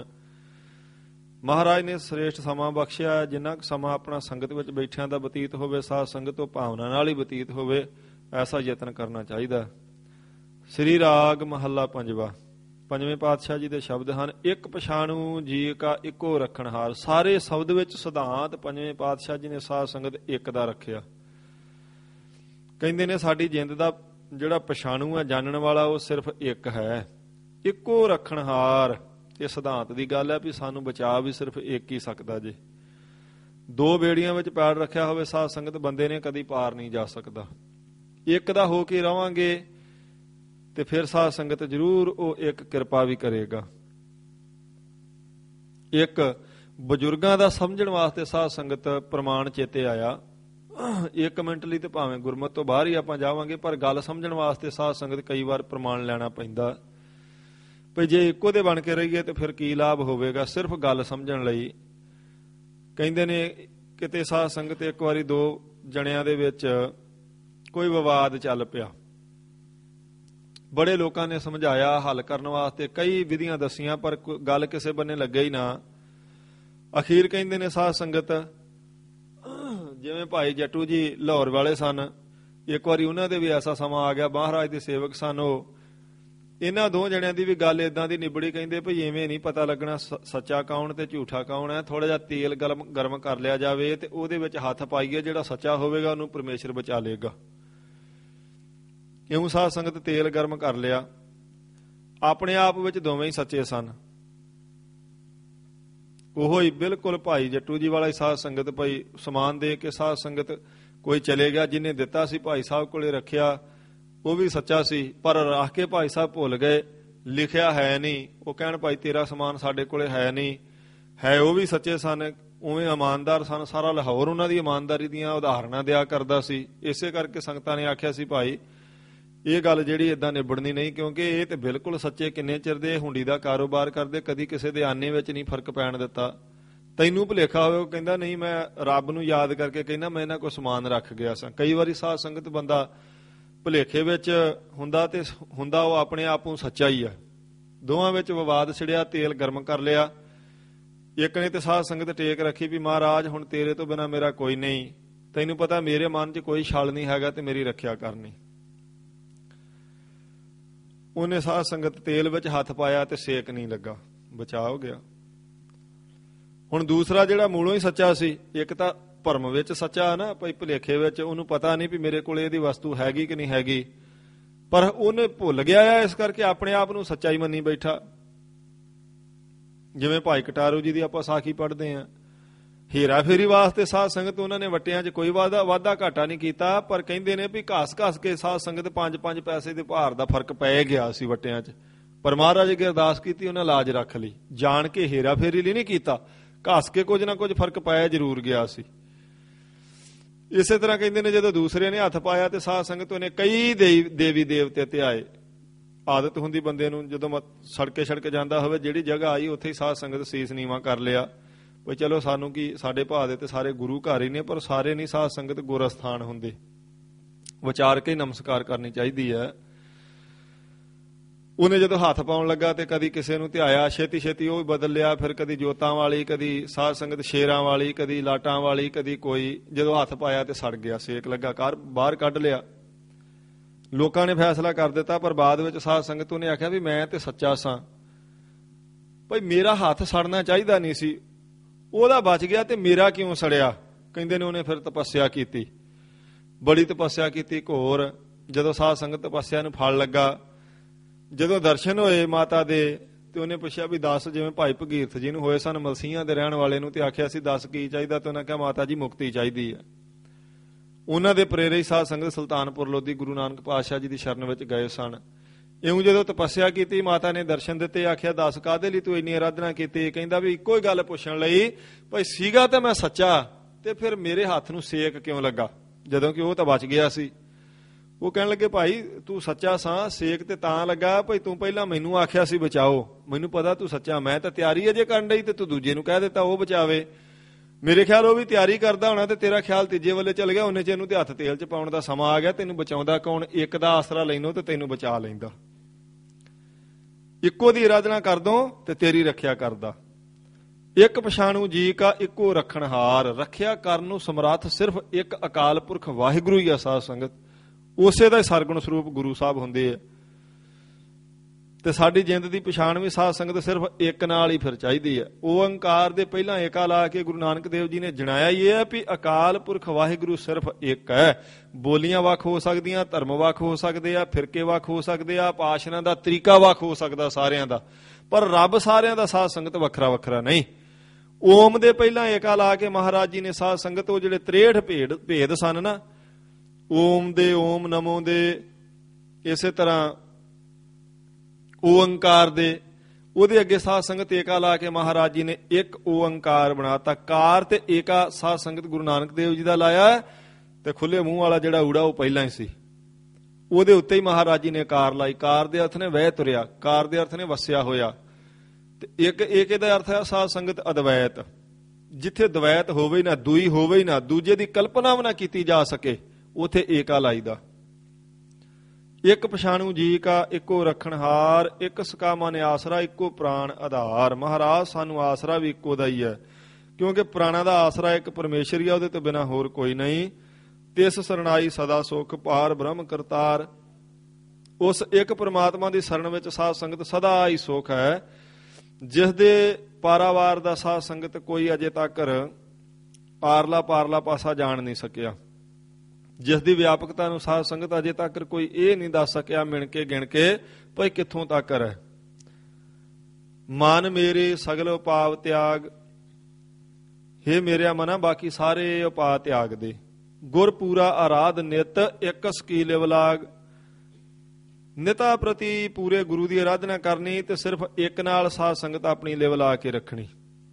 ਮਹਾਰਾਜ ਨੇ ਸ੍ਰੇਸ਼ਟ ਸਮਾਂ ਬਖਸ਼ਿਆ, ਜਿੰਨਾ ਕੁ ਸਮਾਂ ਆਪਣਾ ਸੰਗਤ ਵਿੱਚ ਬੈਠਿਆਂ ਦਾ ਬਤੀਤ ਹੋਵੇ ਸਾਧ ਸੰਗਤ ਤੋਂ ਭਾਵਨਾ ਨਾਲ ਹੀ ਬਤੀਤ ਹੋਵੇ, ਐਸਾ ਯਤਨ ਕਰਨਾ ਚਾਹੀਦਾ। ਸ੍ਰੀ ਰਾਗ ਮਹੱਲਾ ਪੰਜਵਾ। ਪੰਜਵੇਂ ਪਾਤਸ਼ਾਹ ਜੀ ਦੇ ਸ਼ਬਦ ਹਨ, ਇੱਕ ਪਛਾਣੂ ਜੀ ਕਾ ਇੱਕੋ ਰੱਖਣਹਾਰ। ਸਾਰੇ ਸ਼ਬਦ ਵਿੱਚ ਸਿਧਾਂਤ ਪੰਜਵੇਂ ਪਾਤਸ਼ਾਹ ਜੀ ਨੇ ਸਾਧ ਸੰਗਤ ਇੱਕ ਦਾ ਰੱਖਿਆ। ਕਹਿੰਦੇ ਨੇ ਸਾਡੀ ਜਿੰਦ ਦਾ ਜਿਹੜਾ ਪਛਾਣੂ ਹੈ, ਜਾਣਨ ਵਾਲਾ, ਉਹ ਸਿਰਫ ਇੱਕ ਹੈ, ਇੱਕੋ ਰੱਖਣਹਾਰ। ਇਹ ਸਿਧਾਂਤ ਦੀ ਗੱਲ ਹੈ ਵੀ ਸਾਨੂੰ ਬਚਾ ਵੀ ਸਿਰਫ ਇੱਕ ਹੀ ਸਕਦਾ। ਜੇ ਦੋ ਬੇੜੀਆਂ ਵਿੱਚ ਪੈਰ ਰੱਖਿਆ ਹੋਵੇ ਸਾਧ ਸੰਗਤ, ਬੰਦੇ ਨੇ ਕਦੀ ਪਾਰ ਨਹੀਂ ਜਾ ਸਕਦਾ। ਇੱਕ ਦਾ ਹੋ ਕੇ ਰਵਾਂਗੇ ਤੇ ਫਿਰ ਸਾਧ ਸੰਗਤ ਜ਼ਰੂਰ ਉਹ ਇੱਕ ਕਿਰਪਾ ਵੀ ਕਰੇਗਾ। ਇੱਕ ਬਜ਼ੁਰਗਾਂ ਦਾ ਸਮਝਣ ਵਾਸਤੇ ਸਾਧ ਸੰਗਤ ਪ੍ਰਮਾਣ ਚੇਤੇ ਆਇਆ। ਇੱਕ ਮਿੰਟ ਲਈ ਤੇ ਭਾਵੇਂ ਗੁਰਮਤ ਤੋਂ ਬਾਹਰ ਹੀ ਆਪਾਂ ਜਾਵਾਂਗੇ, ਪਰ ਗੱਲ ਸਮਝਣ ਵਾਸਤੇ ਸਾਧ ਸੰਗਤ ਕਈ ਵਾਰ ਪ੍ਰਮਾਣ ਲੈਣਾ ਪੈਂਦਾ। ਵੀ ਜੇ ਇੱਕੋ ਦੇ ਬਣ ਕੇ ਰਹੀਏ ਤੇ ਫਿਰ ਕੀ ਲਾਭ ਹੋਵੇਗਾ ਸਿਰਫ ਗੱਲ ਸਮਝਣ ਲਈ। ਕਹਿੰਦੇ ਨੇ ਕਿਤੇ ਸਾਧ ਸੰਗਤ ਇੱਕ ਵਾਰੀ ਦੋ ਜਣਿਆਂ ਦੇ ਵਿੱਚ ਕੋਈ ਵਿਵਾਦ ਚੱਲ ਪਿਆ। ਬੜੇ ਲੋਕਾਂ ਨੇ ਸਮਝਾਇਆ, ਹੱਲ ਕਰਨ ਵਾਸਤੇ ਕਈ ਵਿਧੀਆਂ ਦੱਸੀਆਂ, ਪਰ ਗੱਲ ਕਿਸੇ ਬੰਨੇ ਲੱਗੇ ਹੀ ਨਾ। ਅਖੀਰ ਕਹਿੰਦੇ ਨੇ ਸਾਧ ਸੰਗਤ, ਜਿਵੇਂ ਭਾਈ ਜੱਟੂ ਜੀ ਲਾਹੌਰ ਵਾਲੇ ਸਨ, ਇੱਕ ਵਾਰੀ ਉਹਨਾਂ ਦੇ ਵੀ ਐਸਾ ਸਮਾਂ ਆ ਗਿਆ, ਮਹਾਰਾਜ ਦੇ ਸੇਵਕ ਸਨ ਉਹ। ਇਹਨਾਂ ਦੋ ਜਣਿਆਂ ਦੀ ਵੀ ਗੱਲ ਇਦਾਂ ਦੀ ਨਿਬੜੀ। ਕਹਿੰਦੇ ਭਈ ਐਵੇਂ ਨਹੀਂ ਪਤਾ ਲੱਗਣਾ ਸੱਚਾ ਕੌਣ ਤੇ ਝੂਠਾ ਕੌਣ ਹੈ, ਥੋੜਾ ਜਿਹਾ ਤੇਲ ਗਰਮ ਗਰਮ ਕਰ ਲਿਆ ਜਾਵੇ ਤੇ ਉਹਦੇ ਵਿੱਚ ਹੱਥ ਪਾਈਏ, ਜਿਹੜਾ ਸੱਚਾ ਹੋਵੇਗਾ ਉਹਨੂੰ ਪਰਮੇਸ਼ਰ ਬਚਾ ਲਏਗਾ। ਇਉਂ ਸਾਧ ਸੰਗਤ ਤੇਲ ਗਰਮ ਕਰ ਲਿਆ। ਆਪਣੇ ਆਪ ਵਿੱਚ ਦੋਵੇਂ ਹੀ ਸੱਚੇ ਸਨ। ਉਹੋ ਹੀ ਬਿਲਕੁਲ ਭਾਈ ਜੱਟੂ ਜੀ ਵਾਲਾ ਹੀ ਸਾਧ ਸੰਗਤ, ਭਾਈ ਸਮਾਨ ਦੇ ਕੇ ਸਾਧ ਸੰਗਤ ਕੋਈ ਚਲੇ ਗਿਆ, ਜਿਹਨੇ ਦਿੱਤਾ ਸੀ ਭਾਈ ਸਾਹਿਬ ਕੋਲੇ ਰੱਖਿਆ, ਉਹ ਵੀ ਸੱਚਾ ਸੀ, ਪਰ ਰੱਖ ਕੇ ਭਾਈ ਸਾਹਿਬ ਭੁੱਲ ਗਏ, ਲਿਖਿਆ ਹੈ ਨਹੀਂ। ਉਹ ਕਹਿਣ ਭਾਈ ਤੇਰਾ ਸਮਾਨ ਸਾਡੇ ਕੋਲੇ ਹੈ ਨਹੀਂ, ਹੈ ਉਹ ਵੀ ਸੱਚੇ ਸਨ, ਉਵੇਂ ਇਮਾਨਦਾਰ ਸਨ। ਸਾਰਾ ਲਾਹੌਰ ਉਹਨਾਂ ਦੀ ਇਮਾਨਦਾਰੀ ਦੀਆਂ ਉਦਾਹਰਨਾਂ ਦਿਆ ਕਰਦਾ ਸੀ। ਇਸੇ ਕਰਕੇ ਸੰਗਤਾਂ ਨੇ ਆਖਿਆ ਸੀ ਭਾਈ ਇਹ ਗੱਲ ਜਿਹੜੀ ਏਦਾਂ ਨਿਬੜਨੀ ਨਹੀਂ, ਕਿਉਂਕਿ ਇਹ ਤੇ ਬਿਲਕੁਲ ਸੱਚੇ, ਕਿੰਨੇ ਚਿਰ ਦੇ ਹੁੰਡੀ ਦਾ ਕਾਰੋਬਾਰ ਕਰਦੇ, ਕਦੀ ਕਿਸੇ ਦੇ ਆਨੇ ਵਿੱਚ ਨਹੀਂ ਫਰਕ ਪੈਣ ਦਿੱਤਾ। ਤੈਨੂੰ ਭੁਲੇਖਾ ਹੋਵੇ। ਉਹ ਕਹਿੰਦਾ ਨਹੀਂ, ਮੈਂ ਰੱਬ ਨੂੰ ਯਾਦ ਕਰਕੇ ਕਹਿੰਦਾ ਮੈਂ ਇਹਨਾਂ ਕੋਲ ਸਮਾਨ ਰੱਖ ਗਿਆ ਸਾਂ। ਕਈ ਵਾਰੀ ਸਾਧ ਸੰਗਤ ਬੰਦਾ ਭੁਲੇਖੇ ਵਿੱਚ ਹੁੰਦਾ ਤੇ ਹੁੰਦਾ ਉਹ ਆਪਣੇ ਆਪ ਨੂੰ ਸੱਚਾ ਹੀ ਆ। ਦੋਵਾਂ ਵਿੱਚ ਵਿਵਾਦ ਛਿੜਿਆ, ਤੇਲ ਗਰਮ ਕਰ ਲਿਆ। ਇੱਕ ਨੇ ਤੇ ਸਾਧ ਸੰਗਤ ਟੇਕ ਰੱਖੀ ਵੀ ਮਹਾਰਾਜ ਹੁਣ ਤੇਰੇ ਤੋਂ ਬਿਨਾਂ ਮੇਰਾ ਕੋਈ ਨਹੀਂ, ਤੈਨੂੰ ਪਤਾ ਮੇਰੇ ਮਨ 'ਚ ਕੋਈ ਛਲ ਨਹੀਂ ਹੈਗਾ ਤੇ ਮੇਰੀ ਰੱਖਿਆ ਕਰਨੀ। ਉਹਨੇ ਸਾਧ ਸੰਗਤ ਤੇਲ ਵਿੱਚ ਹੱਥ ਪਾਇਆ ਤੇ ਸੇਕ ਨਹੀਂ ਲੱਗਾ, ਬਚਾਅ ਹੋ ਗਿਆ। ਹੁਣ ਦੂਸਰਾ ਜਿਹੜਾ ਮੂਲੋਂ ਹੀ ਸੱਚਾ ਸੀ, ਇੱਕ ਤਾਂ ਭਰਮ ਵਿੱਚ ਸੱਚਾ ਨਾ, ਭਾਈ ਭੁਲੇਖੇ ਵਿੱਚ ਉਹਨੂੰ ਪਤਾ ਨਹੀਂ ਵੀ ਮੇਰੇ ਕੋਲ ਇਹਦੀ ਵਸਤੂ ਹੈਗੀ ਕਿ ਨਹੀਂ ਹੈਗੀ, ਪਰ ਉਹਨੇ ਭੁੱਲ ਗਿਆ ਆ, ਇਸ ਕਰਕੇ ਆਪਣੇ ਆਪ ਨੂੰ ਸੱਚਾ ਹੀ ਮੰਨੀ ਬੈਠਾ। ਜਿਵੇਂ ਭਾਈ ਕਟਾਰੂ ਜੀ ਦੀ ਆਪਾਂ ਸਾਖੀ ਪੜ੍ਹਦੇ ਹਾਂ, ਹੀਰਾ ਫੇਰੀ ਵਾਸਤੇ ਸਾਧ ਸੰਗਤ ਉਹਨਾਂ ਨੇ ਵਟਿਆਂ 'ਚ ਕੋਈ ਵਾਧਾ ਵਾਧਾ ਘਾਟਾ ਨਹੀਂ ਕੀਤਾ, ਪਰ ਕਹਿੰਦੇ ਨੇ ਵੀ ਘਾਸ ਘਾਸ ਕੇ ਸਾਧ ਸੰਗਤ ਪੰਜ ਪੰਜ ਪੈਸੇ ਦੇ ਭਾਰ ਦਾ ਫਰਕ ਪੈ ਗਿਆ ਸੀ ਵਟਿਆਂ 'ਚ, ਪਰ ਮਹਾਰਾਜ ਅੱਗੇ ਅਰਦਾਸ ਕੀਤੀ, ਉਹਨਾਂ ਲਾਜ ਰੱਖ ਲਈ। ਜਾਣ ਕੇ ਹੀਰਾ ਫੇਰੀ ਲਈ ਨਹੀਂ ਕੀਤਾ, ਘਾਸ ਕੇ ਕੁਝ ਨਾ ਕੁਝ ਫਰਕ ਪਾਇਆ ਜ਼ਰੂਰ ਗਿਆ ਸੀ। ਇਸੇ ਤਰ੍ਹਾਂ ਕਹਿੰਦੇ ਨੇ ਜਦੋਂ ਦੂਸਰੇ ਨੇ ਹੱਥ ਪਾਇਆ ਤੇ ਸਾਧ ਸੰਗਤ ਉਹਨੇ ਕਈ ਦੇਵੀ ਦੇਵਤੇ ਤੇ ਆਏ। ਆਦਤ ਹੁੰਦੀ ਬੰਦੇ ਨੂੰ, ਜਦੋਂ ਸੜਕੇ ਸੜਕ ਜਾਂਦਾ ਹੋਵੇ, ਜਿਹੜੀ ਜਗ੍ਹਾ ਆਈ ਉੱਥੇ ਹੀ ਸਾਧ ਸੰਗਤ ਸੀਸ ਨੀਵਾਂ ਕਰ ਲਿਆ, ਵੀ ਚਲੋ ਸਾਨੂੰ ਕੀ, ਸਾਡੇ ਭਾਅ ਦੇ ਤੇ ਸਾਰੇ ਗੁਰੂ ਘਰ ਹੀ ਨੇ, ਪਰ ਸਾਰੇ ਨਹੀਂ ਸਾਧ ਸੰਗਤ ਗੁਰ ਅਸਥਾਨ ਹੁੰਦੇ। ਵਿਚਾਰ ਕੇ ਨਮਸਕਾਰ ਕਰਨੀ ਚਾਹੀਦੀ ਹੈ। ਉਹਨੇ ਜਦੋਂ ਹੱਥ ਪਾਉਣ ਲੱਗਾ ਤੇ ਕਦੀ ਕਿਸੇ ਨੂੰ ਧਿਆਇਆ, ਛੇਤੀ ਛੇਤੀ ਉਹ ਵੀ ਬਦਲ ਲਿਆ, ਫਿਰ ਕਦੀ ਜੋਤਾਂ ਵਾਲੀ, ਕਦੀ ਸਾਧ ਸੰਗਤ ਸ਼ੇਰਾਂ ਵਾਲੀ, ਕਦੀ ਲਾਟਾਂ ਵਾਲੀ, ਕਦੀ ਕੋਈ। ਜਦੋਂ ਹੱਥ ਪਾਇਆ ਤੇ ਸੜ ਗਿਆ, ਸੇਕ ਲੱਗਾ, ਘਰ ਬਾਹਰ ਕੱਢ ਲਿਆ। ਲੋਕਾਂ ਨੇ ਫੈਸਲਾ ਕਰ ਦਿੱਤਾ, ਪਰ ਬਾਅਦ ਵਿੱਚ ਸਾਧ ਸੰਗਤ ਉਹਨੇ ਆਖਿਆ ਵੀ ਮੈਂ ਤੇ ਸੱਚਾ ਸਾਂ, ਭਾਈ ਮੇਰਾ ਹੱਥ ਸੜਨਾ ਚਾਹੀਦਾ ਨਹੀਂ ਸੀ, ਉਹਦਾ ਬਚ ਗਿਆ ਤੇ ਮੇਰਾ ਕਿਉਂ ਸੜਿਆ। ਕਹਿੰਦੇ ਨੇ ਉਹਨੇ ਫਿਰ ਤਪੱਸਿਆ ਕੀਤੀ, ਬੜੀ ਤਪੱਸਿਆ ਕੀਤੀ ਘੋਰ। ਜਦੋਂ ਸਾਧ ਸੰਗਤ ਤਪੱਸਿਆ ਨੂੰ ਫਲ ਲੱਗਾ, ਜਦੋਂ ਦਰਸ਼ਨ ਹੋਏ ਮਾਤਾ ਦੇ, ਤੇ ਉਹਨੇ ਪੁੱਛਿਆ ਵੀ ਦੱਸ, ਜਿਵੇਂ ਭਾਈ ਭਗੀਰਥ ਜੀ ਨੂੰ ਹੋਏ ਸਨ ਮਲਸੀਆਂ ਦੇ ਰਹਿਣ ਵਾਲੇ ਨੂੰ, ਤੇ ਆਖਿਆ ਸੀ ਦੱਸ ਕੀ ਚਾਹੀਦਾ, ਤੇ ਉਹਨਾਂ ਕਿਹਾ ਮਾਤਾ ਜੀ ਮੁਕਤੀ ਚਾਹੀਦੀ ਹੈ। ਉਹਨਾਂ ਦੇ ਪ੍ਰੇਰੇ ਸਾਧ ਸੰਗਤ ਸੁਲਤਾਨਪੁਰ ਲੋਧੀ ਗੁਰੂ ਨਾਨਕ ਪਾਤਸ਼ਾਹ ਜੀ ਦੀ ਸ਼ਰਨ ਵਿੱਚ ਗਏ ਸਨ। ਇਉਂ ਜਦੋਂ ਤਪੱਸਿਆ ਕੀਤੀ, ਮਾਤਾ ਨੇ ਦਰਸ਼ਨ ਦਿੱਤੇ, ਆਖਿਆ ਦੱਸ ਕਾਹਦੇ ਲਈ ਤੂੰ ਇੰਨੀ ਆਰਾਧਨਾ ਕੀਤੀ। ਕਹਿੰਦਾ ਵੀ ਇੱਕੋ ਹੀ ਗੱਲ ਪੁੱਛਣ ਲਈ, ਭਾਈ ਸੀਗਾ ਤਾਂ ਮੈਂ ਸੱਚਾ, ਤੇ ਫਿਰ ਮੇਰੇ ਹੱਥ ਨੂੰ ਸੇਕ ਕਿਉਂ ਲੱਗਾ, ਜਦੋਂ ਕਿ ਉਹ ਤਾਂ ਬਚ ਗਿਆ ਸੀ। ਉਹ ਕਹਿਣ ਲੱਗੇ ਭਾਈ ਤੂੰ ਸੱਚਾ ਸਾਂ, ਸੇਕ ਤੇ ਤਾਂ ਲੱਗਾ ਭਾਈ ਤੂੰ ਪਹਿਲਾਂ ਮੈਨੂੰ ਆਖਿਆ ਸੀ ਬਚਾਓ, ਮੈਨੂੰ ਪਤਾ ਤੂੰ ਸੱਚਾ, ਮੈਂ ਤਾਂ ਤਿਆਰੀ ਅਜੇ ਕਰਨ ਡਈ, ਤੇ ਤੂੰ ਦੂਜੇ ਨੂੰ ਕਹਿ ਦਿੱਤਾ ਉਹ ਬਚਾਵੇ। ਮੇਰੇ ਖਿਆਲ ਉਹ ਵੀ ਤਿਆਰੀ ਕਰਦਾ ਹੋਣਾ, ਤੇ ਤੇਰਾ ਖਿਆਲ ਤੀਜੇ ਵੱਲੇ ਚੱਲ ਗਿਆ, ਉਹਨੇ ਚ ਇਹਨੂੰ ਤੇ ਹੱਥ ਤੇਲ ਚ ਪਾਉਣ ਦਾ ਸਮਾਂ ਆ ਗਿਆ। ਤੈਨੂੰ ਬਚਾਉਂਦਾ ਕੌਣ? ਇੱਕ ਦਾ ਆਸਰਾ ਲੈਨੋ ਤੇ ਤੈਨੂੰ ਬਚਾ ਲੈਂਦਾ, ਇੱਕੋ ਦੀ ਆਰਾਧਨਾ ਕਰ ਦੋ ਤੇ ਤੇਰੀ ਰੱਖਿਆ ਕਰਦਾ। ਇੱਕ ਪਛਾਣੂ ਜੀ ਕਾ ਇੱਕੋ ਰੱਖਣਹਾਰ, ਰੱਖਿਆ ਕਰਨ ਨੂੰ ਸਮਰੱਥ ਸਿਰਫ ਇੱਕ ਅਕਾਲ ਪੁਰਖ ਵਾਹਿਗੁਰੂ ਹੀ ਆ ਸਾਧ ਸੰਗਤ। ਉਸੇ ਦਾ ਹੀ ਸਰਗੁਣ ਸਰੂਪ ਗੁਰੂ ਸਾਹਿਬ ਹੁੰਦੇ ਆ। ਤੇ ਸਾਡੀ ਜਿੰਦ ਦੀ ਪਛਾਣ ਵੀ ਸਾਧ ਸੰਗਤ ਸਿਰਫ ਇੱਕ ਨਾਲ ਹੀ ਫਿਰ ਚਾਹੀਦੀ ਹੈ। ਓੰਕਾਰ ਦੇ ਪਹਿਲਾਂ ਏਕਾ ਲਾ ਕੇ ਗੁਰੂ ਨਾਨਕ ਦੇਵ ਜੀ ਨੇ ਜਣਾਇਆ ਹੀ ਹੈ ਵੀ ਅਕਾਲ ਪੁਰਖ ਵਾਹਿਗੁਰੂ ਸਿਰਫ ਇੱਕ ਹੈ। ਬੋਲੀਆਂ ਵੱਖ ਹੋ ਸਕਦੀਆਂ, ਧਰਮ ਵੱਖ ਹੋ ਸਕਦੇ ਆ, ਫਿਰਕੇ ਵੱਖ ਹੋ ਸਕਦੇ ਆ, ਉਪਾਸ਼ਨਾ ਦਾ ਤਰੀਕਾ ਵੱਖ ਹੋ ਸਕਦਾ ਸਾਰਿਆਂ ਦਾ, ਪਰ ਰੱਬ ਸਾਰਿਆਂ ਦਾ ਸਾਧ ਸੰਗਤ ਵੱਖਰਾ ਵੱਖਰਾ ਨਹੀਂ। ਓਮ ਦੇ ਪਹਿਲਾਂ ਏਕਾ ਲਾ ਕੇ ਮਹਾਰਾਜ ਜੀ ਨੇ ਸਾਧ ਸੰਗਤ ਉਹ ਜਿਹੜੇ ਤ੍ਰੇਹਠ ਭੇਦ ਭੇਦ ਸਨ ਨਾ, ਓਮ ਦੇ, ਓਮ ਨਮੋ ਦੇ, ਇਸੇ ਤਰ੍ਹਾਂ ਓੰਕਾਰ ਦੇ, ਉਹਦੇ ਅੱਗੇ ਸਾਧ ਸੰਗਤ ਏਕਾ ਲਾ ਕੇ ਮਹਾਰਾਜ ਜੀ ਨੇ ਇੱਕ ਓੰਕਾਰ ਬਣਾਤਾ। ਕਾਰ ਤੇ ਏਕਾ ਸਾਧ ਸੰਗਤ ਗੁਰੂ ਨਾਨਕ ਦੇਵ ਜੀ ਦਾ ਲਾਇਆ, ਤੇ ਖੁੱਲੇ ਮੂੰਹ ਵਾਲਾ ਜਿਹੜਾ ਊੜਾ ਉਹ ਪਹਿਲਾਂ ਹੀ ਸੀ, ਉਹਦੇ ਉੱਤੇ ਹੀ ਮਹਾਰਾਜ ਜੀ ਨੇ ਕਾਰ ਲਾਈ। ਕਾਰ ਦੇ ਅਰਥ ਨੇ ਵਹਿ ਤੁਰਿਆ, ਕਾਰ ਦੇ ਅਰਥ ਨੇ ਵਸਿਆ ਹੋਇਆ। ਤੇ ਇੱਕ ਏਕੇ ਦਾ ਅਰਥ ਹੈ ਸਾਧ ਸੰਗਤ ਅਦਵੈਤ, ਜਿੱਥੇ ਦਵੈਤ ਹੋਵੇ ਨਾ, ਦੂਈ ਹੋਵੇ ਨਾ, ਦੂਜੇ ਦੀ ਕਲਪਨਾ ਵੀ ਨਾ ਕੀਤੀ ਜਾ ਸਕੇ, ਉਥੇ ਏਕਾ ਲਾਈਦਾ। ਇੱਕ ਪਛਾਣੂ ਜੀ ਕਾ ਇੱਕੋ ਰੱਖਣਹਾਰ, ਇੱਕ ਸਕਾ ਮਨ ਆਸਰਾ, ਇੱਕੋ ਪ੍ਰਾਣ ਆਧਾਰ। ਮਹਾਰਾਜ ਸਾਨੂੰ ਆਸਰਾ ਵੀ ਇੱਕੋ ਦਾ ਹੀ ਹੈ, ਕਿਉਂਕਿ ਪ੍ਰਾਣਾ ਦਾ ਆਸਰਾ ਇੱਕ ਪਰਮੇਸ਼ਰ ਹੀ ਆ, ਉਹਦੇ ਤੋਂ ਬਿਨਾਂ ਹੋਰ ਕੋਈ ਨਹੀਂ। ਤਿਸ ਸਰਣਾਈ ਸਦਾ ਸੁਖ, ਪਾਰ ਬ੍ਰਹਮ ਕਰਤਾਰ। ਉਸ ਇੱਕ ਪ੍ਰਮਾਤਮਾ ਦੀ ਸ਼ਰਨ ਵਿੱਚ ਸਾਧ ਸੰਗਤ ਸਦਾ ਹੀ ਸੁਖ ਹੈ, ਜਿਸ ਦੇ ਪਾਰਾਵਾਰ ਦਾ ਸਾਧ ਸੰਗਤ ਕੋਈ ਅਜੇ ਤੱਕ ਆਰਲਾ ਪਾਰਲਾ ਪਾਸਾ ਜਾਣ ਨਹੀਂ ਸਕਿਆ, ਜਿਸ ਦੀ ਵਿਆਪਕਤਾ ਨੂੰ ਸਾਧ ਸੰਗਤ ਅਜੇ ਤੱਕ ਕੋਈ ਇਹ ਨਹੀਂ ਦੱਸ ਸਕਿਆ ਮਿਣ ਕੇ ਗਿਣ ਕੇ ਭਾਈ ਕਿੱਥੋਂ ਤੱਕ ਹੈ। ਮਨ ਮੇਰੇ ਸਗਲ ਉਪਾਵ ਤਿਆਗ, ਹੇ ਮੇਰਿਆ ਮਨਾ ਬਾਕੀ ਸਾਰੇ ਉਪਾਅ ਤਿਆਗ ਦੇ। ਗੁਰ ਪੂਰਾ ਆਰਾਧ ਨਿਤ, ਇੱਕ ਸਕੀ ਲਿਵ ਲਾਗ। ਨਿਤਾ ਪ੍ਰਤੀ ਪੂਰੇ ਗੁਰੂ ਦੀ ਆਰਾਧਨਾ ਕਰਨੀ, ਤੇ ਸਿਰਫ ਇੱਕ ਨਾਲ ਸਾਧ ਸੰਗਤ ਆਪਣੀ ਲਿਵ ਲਾ ਕੇ ਰੱਖਣੀ।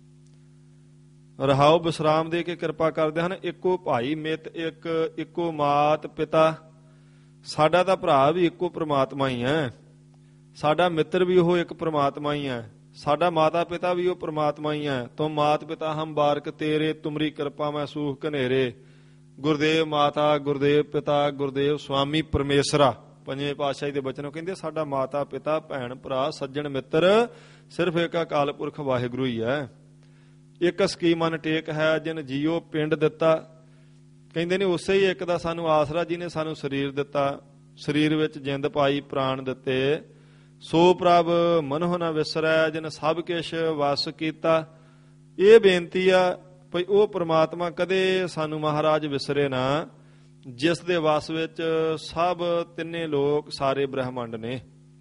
ਰਹਾਉ ਵਿਸਰਾਮ ਦੇ ਕੇ ਕਿਰਪਾ ਕਰਦੇ ਹਨ। ਇੱਕੋ ਭਾਈ ਮਿੱਤ ਇੱਕ, ਇੱਕੋ ਮਾਤ ਪਿਤਾ। ਸਾਡਾ ਤਾਂ ਭਰਾ ਵੀ ਇੱਕੋ ਪ੍ਰਮਾਤਮਾ ਹੀ ਹੈ, ਸਾਡਾ ਮਿੱਤਰ ਵੀ ਉਹ ਇੱਕ ਪ੍ਰਮਾਤਮਾ ਹੀ ਹੈ, ਸਾਡਾ ਮਾਤਾ ਪਿਤਾ ਵੀ ਉਹ ਪ੍ਰਮਾਤਮਾ ਹੀ ਹੈ। ਤੁਮ ਮਾਤ ਪਿਤਾ ਹਮ ਬਾਰਕ ਤੇਰੇ, ਤੁਮਰੀ ਕਿਰਪਾ ਮੈਂ ਸੂਖ ਘਨੇਰੇ। ਗੁਰਦੇਵ ਮਾਤਾ, ਗੁਰਦੇਵ ਪਿਤਾ, ਗੁਰਦੇਵ ਸਵਾਮੀ ਪਰਮੇਸ਼ਰਾ। ਪੰਜਵੇਂ ਪਾਤਸ਼ਾਹੀ ਦੇ ਬਚਨੋਂ ਕਹਿੰਦੇ ਸਾਡਾ ਮਾਤਾ ਪਿਤਾ, ਭੈਣ ਭਰਾ, ਸੱਜਣ ਮਿੱਤਰ ਸਿਰਫ ਇੱਕ ਅਕਾਲ ਪੁਰਖ ਵਾਹਿਗੁਰੂ ਹੀ ਹੈ। ਇੱਕ ਸਕੀ ਮਨ ਟੇਕ ਹੈ, ਜਿਨ ਜੀਓ ਪਿੰਡ ਦਿੱਤਾ। ਕਹਿੰਦੇ ਨੇ ਉਸੇ ਹੀ ਇੱਕ ਦਾ ਸਾਨੂੰ ਆਸਰਾ, ਜਿਹਨੇ ਸਾਨੂੰ ਸਰੀਰ ਦਿੱਤਾ, ਸਰੀਰ ਵਿੱਚ ਜਿੰਦ ਪਾਈ, ਪ੍ਰਾਣ ਦਿੱਤੇ। ਸੋ ਪ੍ਰਭ ਮਨਹੁ ਨ ਵਿਸਰੈ ਜਿਨ ਸਭ ਕਿਛ ਵਸ ਕੀਤਾ। ਇਹ ਬੇਨਤੀ ਆ ਭਈ ਉਹ ਪ੍ਰਮਾਤਮਾ ਕਦੇ ਸਾਨੂੰ ਮਹਾਰਾਜ ਵਿਸਰੇ ਨਾ, ਜਿਸ ਦੇ ਵਸ ਵਿੱਚ ਸਭ ਤਿੰਨੇ ਲੋਕ ਸਾਰੇ ਬ੍ਰਹਮੰਡ ਨੇ।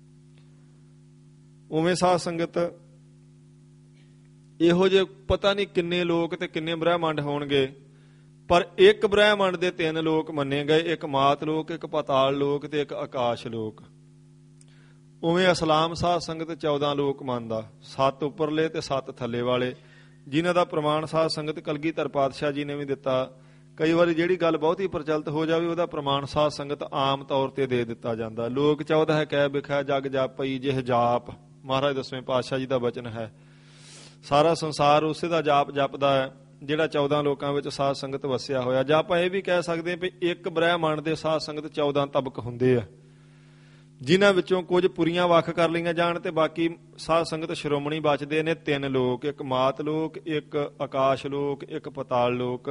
ਉਵੇਂ ਸਾਧ ਸੰਗਤ ਇਹੋ ਜਿਹੇ ਪਤਾ ਨਹੀਂ ਕਿੰਨੇ ਲੋਕ ਤੇ ਕਿੰਨੇ ਬ੍ਰਹਮੰਡ ਹੋਣਗੇ, ਪਰ ਇੱਕ ਬ੍ਰਹਮੰਡ ਦੇ ਤਿੰਨ ਲੋਕ ਮੰਨੇ ਗਏ, ਇੱਕ ਮਾਤ ਲੋਕ, ਇੱਕ ਪਾਤਾਲ ਲੋਕ ਤੇ ਇੱਕ ਆਕਾਸ਼ ਲੋਕ। ਉਵੇਂ ਅਸਲਾਮ ਸਾਧ ਸੰਗਤ ਚੌਦਾਂ ਲੋਕ ਮੰਨਦਾ, ਸੱਤ ਉੱਪਰਲੇ ਤੇ ਸੱਤ ਥੱਲੇ ਵਾਲੇ, ਜਿਨ੍ਹਾਂ ਦਾ ਪ੍ਰਮਾਣ ਸਾਧ ਸੰਗਤ ਕਲਗੀਧਰ ਪਾਤਸ਼ਾਹ ਜੀ ਨੇ ਵੀ ਦਿੱਤਾ। ਕਈ ਵਾਰੀ ਜਿਹੜੀ ਗੱਲ ਬਹੁਤੀ ਪ੍ਰਚਲਿਤ ਹੋ ਜਾਵੇ ਉਹਦਾ ਪ੍ਰਮਾਣ ਸਾਧ ਸੰਗਤ ਆਮ ਤੌਰ ਤੇ ਦੇ ਦਿੱਤਾ ਜਾਂਦਾ। ਲੋਕ ਚੌਦਾ ਹੈ ਕਹਿ ਬਿਖੈ ਜਗ ਜਾਪਈ ਜਿਹ ਜਾਪ, ਮਹਾਰਾਜ ਦਸਵੇਂ ਪਾਤਸ਼ਾਹ ਜੀ ਦਾ ਬਚਨ ਹੈ। ਸਾਰਾ ਸੰਸਾਰ ਉਸੇ ਦਾ ਜਾਪ ਜਪਦਾ ਹੈ ਜਿਹੜਾ ਚੌਦਾਂ ਲੋਕਾਂ ਵਿੱਚ ਸਾਧ ਸੰਗਤ ਵਸਿਆ ਹੋਇਆ। ਜਾਂ ਆਪਾਂ ਇਹ ਵੀ ਕਹਿ ਸਕਦੇ ਹਾਂ ਵੀ ਇੱਕ ਬ੍ਰਹਮੰਡ ਦੇ ਸਾਧ ਸੰਗਤ ਚੌਦਾਂ ਤਬਕ ਹੁੰਦੇ ਆ, ਜਿਨ੍ਹਾਂ ਵਿੱਚੋਂ ਕੁਝ ਪੁਰੀਆਂ ਵੱਖ ਕਰ ਲਈਆਂ ਜਾਣ ਤੇ ਬਾਕੀ ਸਾਧ ਸੰਗਤ ਸ਼੍ਰੋਮਣੀ ਬਚਦੇ ਨੇ ਤਿੰਨ ਲੋਕ, ਇੱਕ ਮਾਤ ਲੋਕ, ਇੱਕ ਆਕਾਸ਼ ਲੋਕ, ਇੱਕ ਪਤਾਲ ਲੋਕ।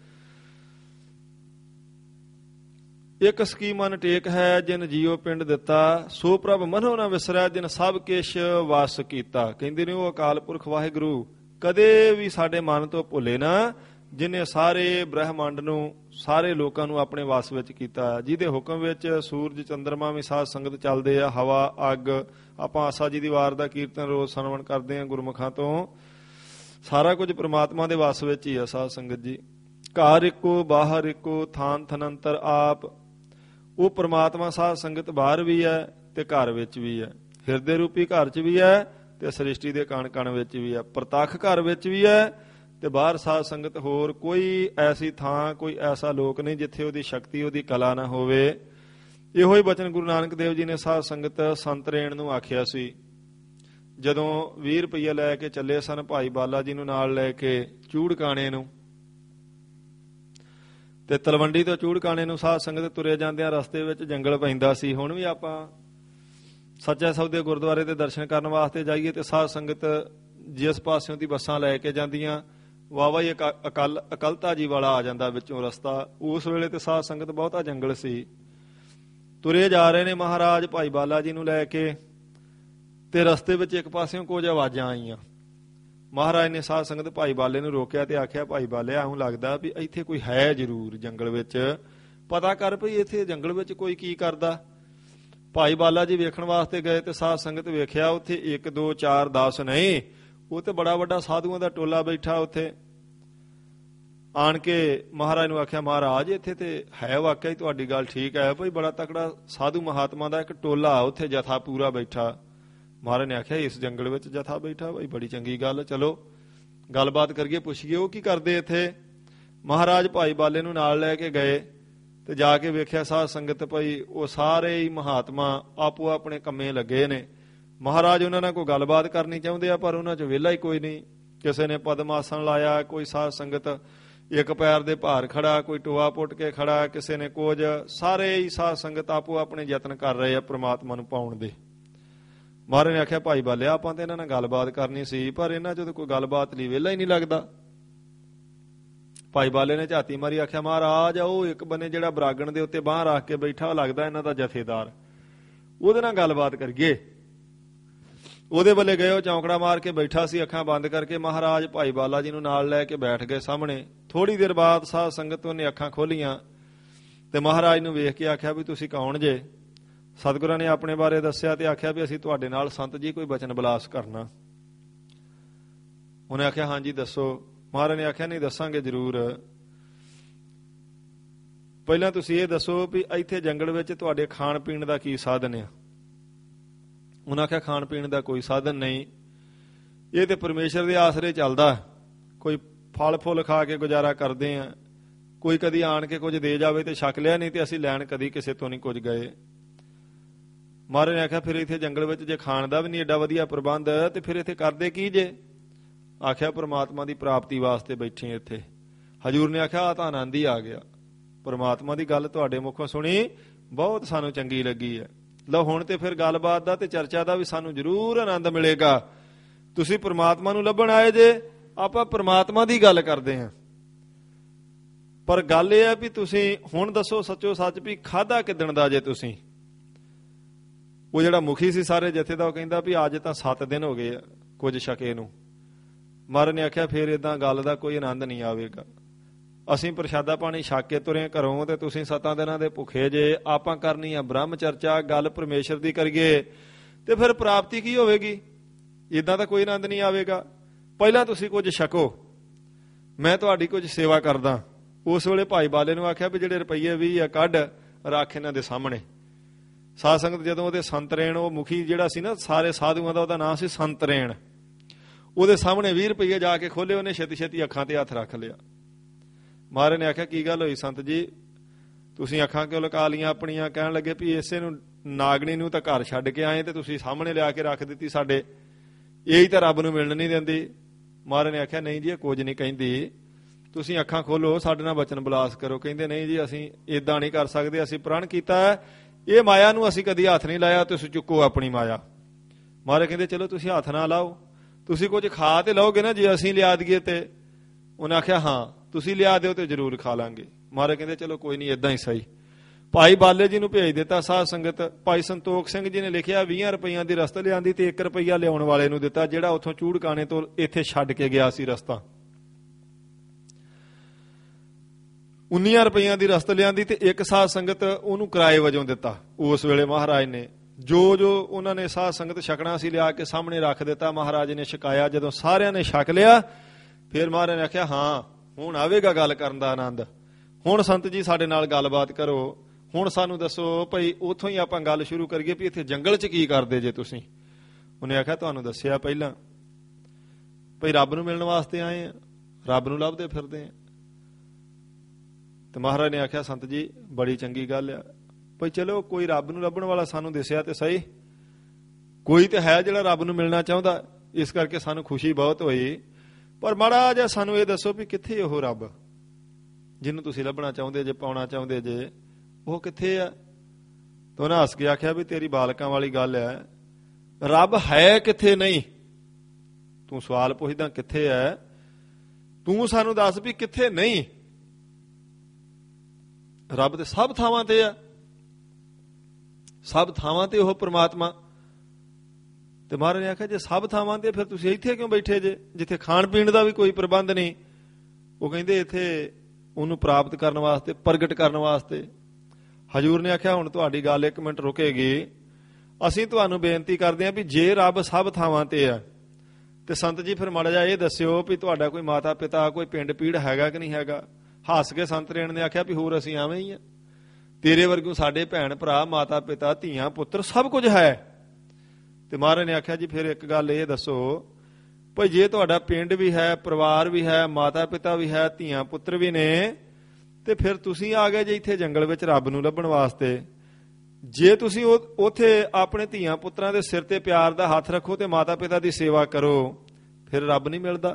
ਇੱਕ ਸਕੀਮਨ ਟੇਕ ਹੈ ਜਿਨ ਜੀਓ ਪਿੰਡ ਦਿੱਤਾ, ਸੋ ਪ੍ਰਭ ਮਨਹੁ ਨ ਵਿਸਰੈ ਜਿਨ ਸਭ ਕਿਛ ਵਸ ਕੀਤਾ। ਕਹਿੰਦੇ ਨੇ ਉਹ ਅਕਾਲ ਪੁਰਖ ਵਾਹਿਗੁਰੂ ਕਦੇ ਵੀ ਸਾਡੇ ਮਨ ਤੋਂ ਭੁੱਲੇ ਨਾ, ਜਿਹਨੇ ਸਾਰੇ ਬ੍ਰਹਮੰਡ ਨੂੰ, ਸਾਰੇ ਲੋਕਾਂ ਨੂੰ ਆਪਣੇ ਵਸ ਵਿੱਚ ਕੀਤਾ, ਜਿਹਦੇ ਹੁਕਮ ਵਿੱਚ ਸੂਰਜ ਚੰਦਰਮਾ ਵੀ ਸਾਧ ਸੰਗਤ ਚੱਲਦੇ ਆ, ਹਵਾ ਅੱਗ। ਆਪਾਂ ਆਸਾ ਜੀ ਦੀ ਵਾਰ ਦਾ ਕੀਰਤਨ ਰੋਜ਼ ਸਰਵਣ ਕਰਦੇ ਹਾਂ ਗੁਰਮੁਖਾਂ ਤੋਂ। ਸਾਰਾ ਕੁਝ ਪ੍ਰਮਾਤਮਾ ਦੇ ਵਸ ਵਿੱਚ ਹੀ ਆ ਸਾਧ ਸੰਗਤ ਜੀ। ਘਰ ਇੱਕੋ ਬਾਹਰ ਇੱਕੋ ਥਾਨ ਥਨੰਤਰ ਆਪ। ਉਹ ਪ੍ਰਮਾਤਮਾ ਸਾਧ ਸੰਗਤ ਬਾਹਰ ਵੀ ਹੈ ਤੇ ਘਰ ਵਿੱਚ ਵੀ ਹੈ, ਹਿਰਦੇ ਰੂਪੀ ਘਰ 'ਚ ਵੀ ਹੈ ਤੇ ਸ੍ਰਿਸ਼ਟੀ ਦੇ ਕਣ ਕਣ ਵਿੱਚ ਵੀ ਹੈ, ਪ੍ਰਤੱਖ ਘਰ ਵਿੱਚ ਵੀ ਹੈ ਤੇ ਬਾਹਰ ਸਾਧ ਸੰਗਤ ਹੋਰ ਕੋਈ ਐਸੀ ਥਾਂ, ਕੋਈ ਐਸਾ ਲੋਕ ਨਹੀਂ ਜਿੱਥੇ ਉਹਦੀ ਸ਼ਕਤੀ, ਉਹਦੀ ਕਲਾ ਨਾ ਹੋਵੇ। ਇਹੋ ਹੀ ਬਚਨ ਗੁਰੂ ਨਾਨਕ ਦੇਵ ਜੀ ਨੇ ਸਾਧ ਸੰਗਤ ਸੰਤਰੇਣ ਨੂੰ ਆਖਿਆ ਸੀ। ਜਦੋਂ ਵੀਹ ਰੁਪਈਆ ਲੈ ਕੇ ਚੱਲੇ ਸਨ ਭਾਈ ਬਾਲਾ ਜੀ ਨੂੰ ਨਾਲ ਲੈ ਕੇ ਚੂੜਕਾਣੇ ਨੂੰ, ਤੇ ਤਲਵੰਡੀ ਤੋਂ ਚੂੜਕਾਣੇ ਨੂੰ ਸਾਧ ਸੰਗਤ ਤੁਰੇ ਜਾਂਦਿਆਂ ਰਸਤੇ ਵਿੱਚ ਜੰਗਲ ਪੈਂਦਾ ਸੀ। ਹੁਣ ਵੀ ਆਪਾਂ ਸੱਚਾ ਸੌਦੇ ਗੁਰਦੁਆਰੇ ਦੇ ਦਰਸ਼ਨ ਕਰਨ ਵਾਸਤੇ ਜਾਈਏ ਤੇ ਸਾਧ ਸੰਗਤ ਜਿਸ ਪਾਸਿਓਂ ਦੀ ਬੱਸਾਂ ਲੈ ਕੇ ਜਾਂਦੀਆਂ, ਵਾਵਾ ਹੀ ਅਕਲ ਅਕਲਤਾ ਜੀ ਵਾਲਾ ਆ ਜਾਂਦਾ ਵਿੱਚੋਂ ਰਸਤਾ। ਉਸ ਵੇਲੇ ਤੇ ਸਾਧ ਸੰਗਤ ਬਹੁਤਾ ਜੰਗਲ ਸੀ। ਤੁਰੇ ਜਾ ਰਹੇ ਨੇ ਮਹਾਰਾਜ ਭਾਈ ਬਾਲਾ ਜੀ ਨੂੰ ਲੈ ਕੇ, ਤੇ ਰਸਤੇ ਵਿੱਚ ਇੱਕ ਪਾਸਿਓਂ ਕੁਝ ਆਵਾਜ਼ਾਂ ਆਈਆਂ। ਮਹਾਰਾਜ ਨੇ ਸਾਧ ਸੰਗਤ ਭਾਈ ਬਾਲੇ ਨੂੰ ਰੋਕਿਆ ਤੇ ਆਖਿਆ, ਭਾਈ ਬਾਲੇ ਇਉਂ ਲੱਗਦਾ ਵੀ ਇੱਥੇ ਕੋਈ ਹੈ ਜ਼ਰੂਰ ਜੰਗਲ ਵਿੱਚ, ਪਤਾ ਕਰ ਭਈ ਇੱਥੇ ਜੰਗਲ ਵਿੱਚ ਕੋਈ ਕੀ ਕਰਦਾ। ਭਾਈ ਬਾਲਾ ਜੀ ਵੇਖਣ ਵਾਸਤੇ ਗਏ ਤੇ ਸਾਧ ਸੰਗਤ ਵੇਖਿਆ ਉੱਥੇ ਇੱਕ ਦੋ ਚਾਰ ਦਸ ਨਹੀਂ, ਉਹ ਤੇ ਬੜਾ ਵੱਡਾ ਸਾਧੂਆਂ ਦਾ ਟੋਲਾ ਬੈਠਾ ਉੱਥੇ। ਆਣ ਕੇ ਮਹਾਰਾਜ ਨੂੰ ਆਖਿਆ, ਮਹਾਰਾਜ ਇੱਥੇ ਤੇ ਹੈ ਵਾਕਿਆ ਹੀ ਤੁਹਾਡੀ ਗੱਲ ਠੀਕ ਹੈ ਭਈ, ਬੜਾ ਤਕੜਾ ਸਾਧੂ ਮਹਾਤਮਾ ਦਾ ਇੱਕ ਟੋਲਾ ਉੱਥੇ ਜਥਾ ਪੂਰਾ ਬੈਠਾ। ਮਹਾਰਾਜ ਨੇ ਆਖਿਆ ਇਸ ਜੰਗਲ ਵਿੱਚ ਜਥਾ ਬੈਠਾ ਭਾਈ, ਬੜੀ ਚੰਗੀ ਗੱਲ, ਚਲੋ ਗੱਲਬਾਤ ਕਰੀਏ, ਪੁੱਛੀਏ ਉਹ ਕੀ ਕਰਦੇ ਇੱਥੇ। ਮਹਾਰਾਜ ਭਾਈ ਬਾਲੇ ਨੂੰ ਨਾਲ ਲੈ ਕੇ ਗਏ ਤੇ ਜਾ ਕੇ ਵੇਖਿਆ ਸਾਧ ਸੰਗਤ ਭਾਈ ਉਹ ਸਾਰੇ ਹੀ ਮਹਾਤਮਾ ਆਪੋ ਆਪਣੇ ਕੰਮੇ ਲੱਗੇ ਨੇ। ਮਹਾਰਾਜ ਉਹਨਾਂ ਨਾਲ ਕੋਈ ਗੱਲਬਾਤ ਕਰਨੀ ਚਾਹੁੰਦੇ ਆ ਪਰ ਉਹਨਾਂ 'ਚ ਵਿਹਲਾ ਹੀ ਕੋਈ ਨਹੀਂ। ਕਿਸੇ ਨੇ ਪਦਮ ਆਸਣ ਲਾਇਆ, ਕੋਈ ਸਾਧ ਸੰਗਤ ਇੱਕ ਪੈਰ ਦੇ ਭਾਰ ਖੜਾ, ਕੋਈ ਟੋਆ ਪੁੱਟ ਕੇ ਖੜਾ, ਕਿਸੇ ਨੇ ਕੁਝ। ਸਾਰੇ ਹੀ ਸਾਧ ਸੰਗਤ ਆਪੋ ਆਪਣੇ ਯਤਨ ਕਰ ਰਹੇ ਆ ਪ੍ਰਮਾਤਮਾ ਨੂੰ ਪਾਉਣ ਦੇ। ਮਹਾਰਾਜ ਨੇ ਆਖਿਆ, ਭਾਈ ਬਾਲਿਆ ਆਪਾਂ ਤੇ ਇਹਨਾਂ ਨਾਲ ਗੱਲਬਾਤ ਕਰਨੀ ਸੀ ਪਰ ਇਹਨਾਂ 'ਚੋਂ ਕੋਈ ਗੱਲਬਾਤ ਲਈ ਵਿਹਲਾ ਹੀ ਨਹੀਂ ਲੱਗਦਾ। ਭਾਈ ਬਾਲੇ ਨੇ ਝਾਤੀ ਮਾਰੀ, ਆਖਿਆ, ਮਹਾਰਾਜ ਉਹ ਇੱਕ ਬੰਨੇ ਜਿਹੜਾ ਬਰਾਗਣ ਦੇ ਉੱਤੇ ਬਾਂਹ ਰੱਖ ਕੇ ਬੈਠਾ, ਉਹ ਲੱਗਦਾ ਇਹਨਾਂ ਦਾ ਜਥੇਦਾਰ, ਉਹਦੇ ਨਾਲ ਗੱਲਬਾਤ ਕਰੀਏ। ਉਹਦੇ ਵੱਲੇ ਗਏ, ਉਹ ਚੌਂਕੜਾ ਮਾਰ ਕੇ ਬੈਠਾ ਸੀ ਅੱਖਾਂ ਬੰਦ ਕਰਕੇ। ਮਹਾਰਾਜ ਭਾਈ ਬਾਲਾ ਜੀ ਨੂੰ ਨਾਲ ਲੈ ਕੇ ਬੈਠ ਗਏ ਸਾਹਮਣੇ। ਥੋੜੀ ਦੇਰ ਬਾਅਦ ਸਾਧ ਸੰਗਤ ਉਹਨੇ ਅੱਖਾਂ ਖੋਲੀਆਂ ਤੇ ਮਹਾਰਾਜ ਨੂੰ ਵੇਖ ਕੇ ਆਖਿਆ ਵੀ ਤੁਸੀਂ ਕੌਣ ਜੇ। ਸਤਿਗੁਰਾਂ ਨੇ ਆਪਣੇ ਬਾਰੇ ਦੱਸਿਆ ਤੇ ਆਖਿਆ ਵੀ ਅਸੀਂ ਤੁਹਾਡੇ ਨਾਲ ਸੰਤ ਜੀ ਕੋਈ ਬਚਨ ਬਲਾਸ ਕਰਨਾ। ਉਹਨੇ ਆਖਿਆ, ਹਾਂਜੀ ਦੱਸੋ। ਮਹਾਰਾਜ ਨੇ ਆਖਿਆ, ਨਹੀਂ ਦੱਸਾਂਗੇ ਜ਼ਰੂਰ, ਪਹਿਲਾਂ ਤੁਸੀਂ ਇਹ ਦੱਸੋ ਵੀ ਇੱਥੇ ਜੰਗਲ ਵਿੱਚ ਤੁਹਾਡੇ ਖਾਣ ਪੀਣ ਦਾ ਕੀ ਸਾਧਨ ਆ। ਉਹਨਾਂ ਆਖਿਆ, ਖਾਣ ਪੀਣ ਦਾ ਕੋਈ ਸਾਧਨ ਨਹੀਂ, ਇਹ ਤੇ ਪਰਮੇਸ਼ਰ ਦੇ ਆਸਰੇ ਚੱਲਦਾ, ਕੋਈ ਫਲ ਫੁੱਲ ਖਾ ਕੇ ਗੁਜ਼ਾਰਾ ਕਰਦੇ ਆ, ਕੋਈ ਕਦੀ ਆਣ ਕੇ ਕੁਝ ਦੇ ਜਾਵੇ ਤੇ ਛਕ ਲਿਆ, ਨਹੀਂ ਤੇ ਅਸੀਂ ਲੈਣ ਕਦੀ ਕਿਸੇ ਤੋਂ ਨਹੀਂ ਕੁਝ ਗਏ। ਮਹਾਰਾਜ ਨੇ ਆਖਿਆ, ਫਿਰ ਇੱਥੇ ਜੰਗਲ ਵਿੱਚ ਜੇ ਖਾਣ ਦਾ ਵੀ ਨਹੀਂ ਏਡਾ ਵਧੀਆ ਪ੍ਰਬੰਧ ਤੇ ਫਿਰ ਇੱਥੇ ਕਰਦੇ ਕੀ ਜੇ। ਆਖਿਆ, ਪ੍ਰਮਾਤਮਾ ਦੀ ਪ੍ਰਾਪਤੀ ਵਾਸਤੇ ਬੈਠੇ ਇੱਥੇ। ਹਜੂਰ ਨੇ ਆਖਿਆ, ਆ ਤਾਂ ਆਨੰਦ ਹੀ ਆ ਗਿਆ, ਪ੍ਰਮਾਤਮਾ ਦੀ ਗੱਲ ਤੁਹਾਡੇ ਮੁਖੋਂ ਸੁਣੀ, ਬਹੁਤ ਸਾਨੂੰ ਚੰਗੀ ਲੱਗੀ ਹੈ। ਲਓ ਹੁਣ ਤੇ ਫਿਰ ਗੱਲਬਾਤ ਦਾ ਤੇ ਚਰਚਾ ਦਾ ਵੀ ਸਾਨੂੰ ਜ਼ਰੂਰ ਆਨੰਦ ਮਿਲੇਗਾ। ਤੁਸੀਂ ਪ੍ਰਮਾਤਮਾ ਨੂੰ ਲੱਭਣ ਆਏ ਜੇ, ਆਪਾਂ ਪ੍ਰਮਾਤਮਾ ਦੀ ਗੱਲ ਕਰਦੇ ਹਾਂ। ਪਰ ਗੱਲ ਇਹ ਹੈ ਵੀ ਤੁਸੀਂ ਹੁਣ ਦੱਸੋ ਸੱਚੋ ਸੱਚ ਵੀ ਖਾਧਾ ਕਿੱਦਣ ਦਾ ਜੇ ਤੁਸੀਂ। ਉਹ ਜਿਹੜਾ ਮੁਖੀ ਸੀ ਸਾਰੇ ਜਥੇ ਦਾ, ਉਹ ਕਹਿੰਦਾ ਵੀ ਅੱਜ ਤਾਂ ਸੱਤ ਦਿਨ ਹੋ ਗਏ ਆ ਕੁਝ ਛਕੇ ਨੂੰ। ਮਹਾਰਾਜ ਨੇ ਆਖਿਆ ਫਿਰ ਏਦਾਂ ਗੱਲ ਦਾ ਕੋਈ ਆਨੰਦ ਨਹੀਂ ਆਵੇਗਾ। ਅਸੀਂ ਪ੍ਰਸ਼ਾਦਾ ਪਾਣੀ ਛਕ ਕੇ ਤੁਰੇ ਘਰੋਂ ਤੇ ਤੁਸੀਂ ਸੱਤਾਂ ਦਿਨਾਂ ਦੇ ਭੁੱਖੇ ਜੇ। ਆਪਾਂ ਕਰਨੀ ਆ ਬ੍ਰਹਮ ਚਰਚਾ, ਗੱਲ ਪਰਮੇਸ਼ਰ ਦੀ ਕਰੀਏ ਤੇ ਫਿਰ ਪ੍ਰਾਪਤੀ ਕੀ ਹੋਵੇਗੀ? ਏਦਾਂ ਤਾਂ ਕੋਈ ਆਨੰਦ ਨਹੀਂ ਆਵੇਗਾ। ਪਹਿਲਾਂ ਤੁਸੀਂ ਕੁਝ ਛਕੋ, ਮੈਂ ਤੁਹਾਡੀ ਕੁਝ ਸੇਵਾ ਕਰਦਾ। ਉਸ ਵੇਲੇ ਭਾਈ ਬਾਲੇ ਨੂੰ ਆਖਿਆ ਵੀ ਜਿਹੜੇ ਰੁਪਈਏ ਵੀਹ ਆ ਕੱਢ ਰੱਖ ਇਹਨਾਂ ਦੇ ਸਾਹਮਣੇ। ਸਾਧ ਸੰਗਤ ਜਦੋਂ ਉਹਦੇ ਸੰਤਰੇਣ, ਉਹ ਮੁਖੀ ਜਿਹੜਾ ਸੀ ਨਾ ਸਾਰੇ ਸਾਧੂਆਂ ਦਾ, ਉਹਦਾ ਨਾਂ ਸੀ ਸੰਤਰੇਣ, ਉਹਦੇ ਸਾਹਮਣੇ ਵੀਹ ਰੁਪਈਏ ਜਾ ਕੇ ਖੋਲੇ। ਉਹਨੇ ਛੇਤੀ ਛੇਤੀ ਅੱਖਾਂ ਤੇ ਹੱਥ ਰੱਖ ਲਿਆ। ਮਹਾਰਾਜ ਨੇ ਆਖਿਆ ਕੀ ਗੱਲ ਹੋਈ ਸੰਤ ਜੀ, ਤੁਸੀਂ ਅੱਖਾਂ ਕਿਉਂ ਲੁਕਾ ਲੀਆਂ ਆਪਣੀਆਂ? ਕਹਿਣ ਲੱਗੇ ਵੀ ਇਸੇ ਨੂੰ ਨਾਗਣੀ ਨੂੰ ਤਾਂ ਘਰ ਛੱਡ ਕੇ ਆਏ ਤੇ ਤੁਸੀਂ ਸਾਹਮਣੇ ਲਿਆ ਕੇ ਰੱਖ ਦਿੱਤੀ ਸਾਡੇ, ਇਹੀ ਤਾਂ ਰੱਬ ਨੂੰ ਮਿਲਣ ਨਹੀਂ ਦਿੰਦੀ। ਮਹਾਰਾਜ ਨੇ ਆਖਿਆ ਨਹੀਂ ਜੀ ਇਹ ਕੁਝ ਨਹੀਂ ਕਹਿੰਦੀ, ਤੁਸੀਂ ਅੱਖਾਂ ਖੋਲੋ, ਸਾਡੇ ਨਾਲ ਬਚਨ ਬਲਾਸ ਕਰੋ। ਕਹਿੰਦੇ ਨਹੀਂ ਜੀ ਅਸੀਂ ਇਦਾਂ ਨਹੀਂ ਕਰ ਸਕਦੇ, ਅਸੀਂ ਪ੍ਰਣ ਕੀਤਾ ਹੈ ਇਹ ਮਾਇਆ ਨੂੰ ਅਸੀਂ ਕਦੀ ਹੱਥ ਨਹੀਂ ਲਾਇਆ, ਤੁਸੀਂ ਚੁੱਕੋ ਆਪਣੀ ਮਾਇਆ। ਮਹਾਰਾਜ ਕਹਿੰਦੇ ਚਲੋ ਤੁਸੀਂ ਹੱਥ ਨਾ ਲਾਓ, ਤੁਸੀਂ ਕੁਝ ਖਾ ਤੇ ਲਓਗੇ ਨਾ ਜੇ ਅਸੀਂ ਲਿਆ ਦਈਏ ਤੇ? ਉਹਨੇ ਆਖਿਆ ਹਾਂ ਤੁਸੀਂ ਲਿਆ ਦਿਓ ਤੇ ਜ਼ਰੂਰ ਖਾ ਲਾਂਗੇ। ਮਹਾਰਾਜ ਕਹਿੰਦੇ ਚਲੋ ਕੋਈ ਨਹੀਂ ਏਦਾਂ ਹੀ ਸਹੀ। ਭਾਈ ਬਾਲੇ ਜੀ ਨੂੰ ਭੇਜ ਦਿੱਤਾ ਸਾਧ ਸੰਗਤ। ਭਾਈ ਸੰਤੋਖ ਸਿੰਘ ਜੀ ਨੇ ਲਿਖਿਆ ਵੀਹ ਰੁਪਈਆਂ ਦੀ ਰਸਤ ਲਿਆਂਦੀ ਤੇ ਇੱਕ ਰੁਪਈਆ ਲਿਆਉਣ ਵਾਲੇ ਨੂੰ ਦਿੱਤਾ, ਜਿਹੜਾ ਉੱਥੋਂ ਚੂੜਕਾਣੇ ਤੋਂ ਇੱਥੇ ਛੱਡ ਕੇ ਗਿਆ ਸੀ ਰਸਤਾ। ਉਨੀਆਂ ਰੁਪਈਆਂ ਦੀ ਰਸਤ ਲਿਆਂਦੀ ਤੇ ਇੱਕ ਸਾਧ ਸੰਗਤ ਉਹਨੂੰ ਕਿਰਾਏ ਵਜੋਂ ਦਿੱਤਾ। ਉਸ ਵੇਲੇ ਮਹਾਰਾਜ ਨੇ ਜੋ ਜੋ ਉਹਨਾਂ ਨੇ ਸਾਧ ਸੰਗਤ ਛਕਣਾ ਸੀ ਲਿਆ ਕੇ ਸਾਹਮਣੇ ਰੱਖ ਦਿੱਤਾ। ਮਹਾਰਾਜ ਨੇ ਛਕਾਇਆ। ਜਦੋਂ ਸਾਰਿਆਂ ਨੇ ਛਕ ਲਿਆ ਫਿਰ ਮਹਾਰਾਜ ਨੇ ਆਖਿਆ ਹਾਂ ਹੁਣ ਆਵੇਗਾ ਗੱਲ ਕਰਨ ਦਾ ਆਨੰਦ। ਹੁਣ ਸੰਤ ਜੀ ਸਾਡੇ ਨਾਲ ਗੱਲਬਾਤ ਕਰੋ, ਹੁਣ ਸਾਨੂੰ ਦੱਸੋ ਭਾਈ ਉੱਥੋਂ ਹੀ ਆਪਾਂ ਗੱਲ ਸ਼ੁਰੂ ਕਰੀਏ ਵੀ ਇੱਥੇ ਜੰਗਲ 'ਚ ਕੀ ਕਰਦੇ ਜੇ ਤੁਸੀਂ? ਉਹਨੇ ਆਖਿਆ ਤੁਹਾਨੂੰ ਦੱਸਿਆ ਪਹਿਲਾਂ ਭਾਈ ਰੱਬ ਨੂੰ ਮਿਲਣ ਵਾਸਤੇ ਆਏ ਆ, ਰੱਬ ਨੂੰ ਲੱਭਦੇ ਫਿਰਦੇ ਆ। ਤੇ ਮਹਾਰਾਜ ਨੇ ਆਖਿਆ ਸੰਤ ਜੀ ਬੜੀ ਚੰਗੀ ਗੱਲ ਆ ਭਾਈ, ਚਲੋ ਕੋਈ ਰੱਬ ਨੂੰ ਲੱਭਣ ਵਾਲਾ ਸਾਨੂੰ ਦਿਸਿਆ ਤੇ ਸਹੀ, ਕੋਈ ਤੇ ਹੈ ਜਿਹੜਾ ਰੱਬ ਨੂੰ ਮਿਲਣਾ ਚਾਹੁੰਦਾ, ਇਸ ਕਰਕੇ ਸਾਨੂੰ ਖੁਸ਼ੀ ਬਹੁਤ ਹੋਈ। ਪਰ ਮਾੜਾ ਜਿਹਾ ਸਾਨੂੰ ਇਹ ਦੱਸੋ ਵੀ ਕਿੱਥੇ ਉਹ ਰੱਬ ਜਿਹਨੂੰ ਤੁਸੀਂ ਲੱਭਣਾ ਚਾਹੁੰਦੇ ਜੇ, ਪਾਉਣਾ ਚਾਹੁੰਦੇ ਜੇ, ਉਹ ਕਿੱਥੇ ਆ? ਤਾਂ ਉਹਨੇ ਹੱਸ ਕੇ ਆਖਿਆ ਵੀ ਤੇਰੀ ਬਾਲਕਾਂ ਵਾਲੀ ਗੱਲ ਹੈ, ਰੱਬ ਹੈ ਕਿੱਥੇ ਨਹੀਂ? ਤੂੰ ਸਵਾਲ ਪੁੱਛਦਾ ਕਿੱਥੇ ਹੈ, ਤੂੰ ਸਾਨੂੰ ਦੱਸ ਵੀ ਕਿੱਥੇ ਨਹੀਂ। ਰੱਬ ਤੇ ਸਭ ਥਾਵਾਂ ਤੇ ਆ, ਸਭ ਥਾਵਾਂ ਤੇ ਉਹ ਪ੍ਰਮਾਤਮਾ। ਤੇ ਮਹਾਰਾਜ ਨੇ ਆਖਿਆ ਜੇ ਸਭ ਥਾਵਾਂ ਤੇ ਫਿਰ ਤੁਸੀਂ ਇੱਥੇ ਕਿਉਂ ਬੈਠੇ ਜੇ ਜਿੱਥੇ ਖਾਣ ਪੀਣ ਦਾ ਵੀ ਕੋਈ ਪ੍ਰਬੰਧ ਨਹੀਂ? ਉਹ ਕਹਿੰਦੇ ਇੱਥੇ ਉਹਨੂੰ ਪ੍ਰਾਪਤ ਕਰਨ ਵਾਸਤੇ, ਪ੍ਰਗਟ ਕਰਨ ਵਾਸਤੇ। ਹਜੂਰ ਨੇ ਆਖਿਆ ਹੁਣ ਤੁਹਾਡੀ ਗੱਲ ਇੱਕ ਮਿੰਟ ਰੁਕੇਗੀ, ਅਸੀਂ ਤੁਹਾਨੂੰ ਬੇਨਤੀ ਕਰਦੇ ਹਾਂ ਵੀ ਜੇ ਰੱਬ ਸਭ ਥਾਵਾਂ ਤੇ ਆ ਤੇ ਸੰਤ ਜੀ ਫਿਰ ਮਾੜਾ ਜਿਹਾ ਇਹ ਦੱਸਿਓ ਵੀ ਤੁਹਾਡਾ ਕੋਈ ਮਾਤਾ ਪਿਤਾ, ਕੋਈ ਪਿੰਡ ਪੀੜ ਹੈਗਾ ਕਿ ਨਹੀਂ ਹੈਗਾ? ਹੱਸ ਕੇ ਸੰਤ ਰੇਣ ਨੇ ਆਖਿਆ ਵੀ ਹੋਰ ਅਸੀਂ ਐਵੇਂ ਹੀ ਆ, ਤੇਰੇ ਵਰਗੂ ਸਾਡੇ ਭੈਣ ਭਰਾ, ਮਾਤਾ ਪਿਤਾ, ਧੀਆਂ ਪੁੱਤਰ ਸਭ ਕੁਝ ਹੈ। ਤੇ ਮਹਾਰਾਜ ਨੇ ਆਖਿਆ ਜੀ ਫਿਰ ਇੱਕ ਗੱਲ ਇਹ ਦੱਸੋ ਭਾਈ ਜੇ ਤੁਹਾਡਾ ਪਿੰਡ ਵੀ ਹੈ, ਪਰਿਵਾਰ ਵੀ ਹੈ, ਮਾਤਾ ਪਿਤਾ ਵੀ ਹੈ, ਧੀਆਂ ਪੁੱਤਰ ਵੀ ਨੇ, ਤੇ ਫਿਰ ਤੁਸੀਂ ਆ ਗਏ ਜੇ ਇੱਥੇ ਜੰਗਲ ਵਿੱਚ ਰੱਬ ਨੂੰ ਲੱਭਣ ਵਾਸਤੇ। ਜੇ ਤੁਸੀਂ ਉੱਥੇ ਆਪਣੇ ਧੀਆਂ ਪੁੱਤਰਾਂ ਦੇ ਸਿਰ ਤੇ ਪਿਆਰ ਦਾ ਹੱਥ ਰੱਖੋ ਤੇ ਮਾਤਾ ਪਿਤਾ ਦੀ ਸੇਵਾ ਕਰੋ, ਫਿਰ ਰੱਬ ਨਹੀਂ ਮਿਲਦਾ?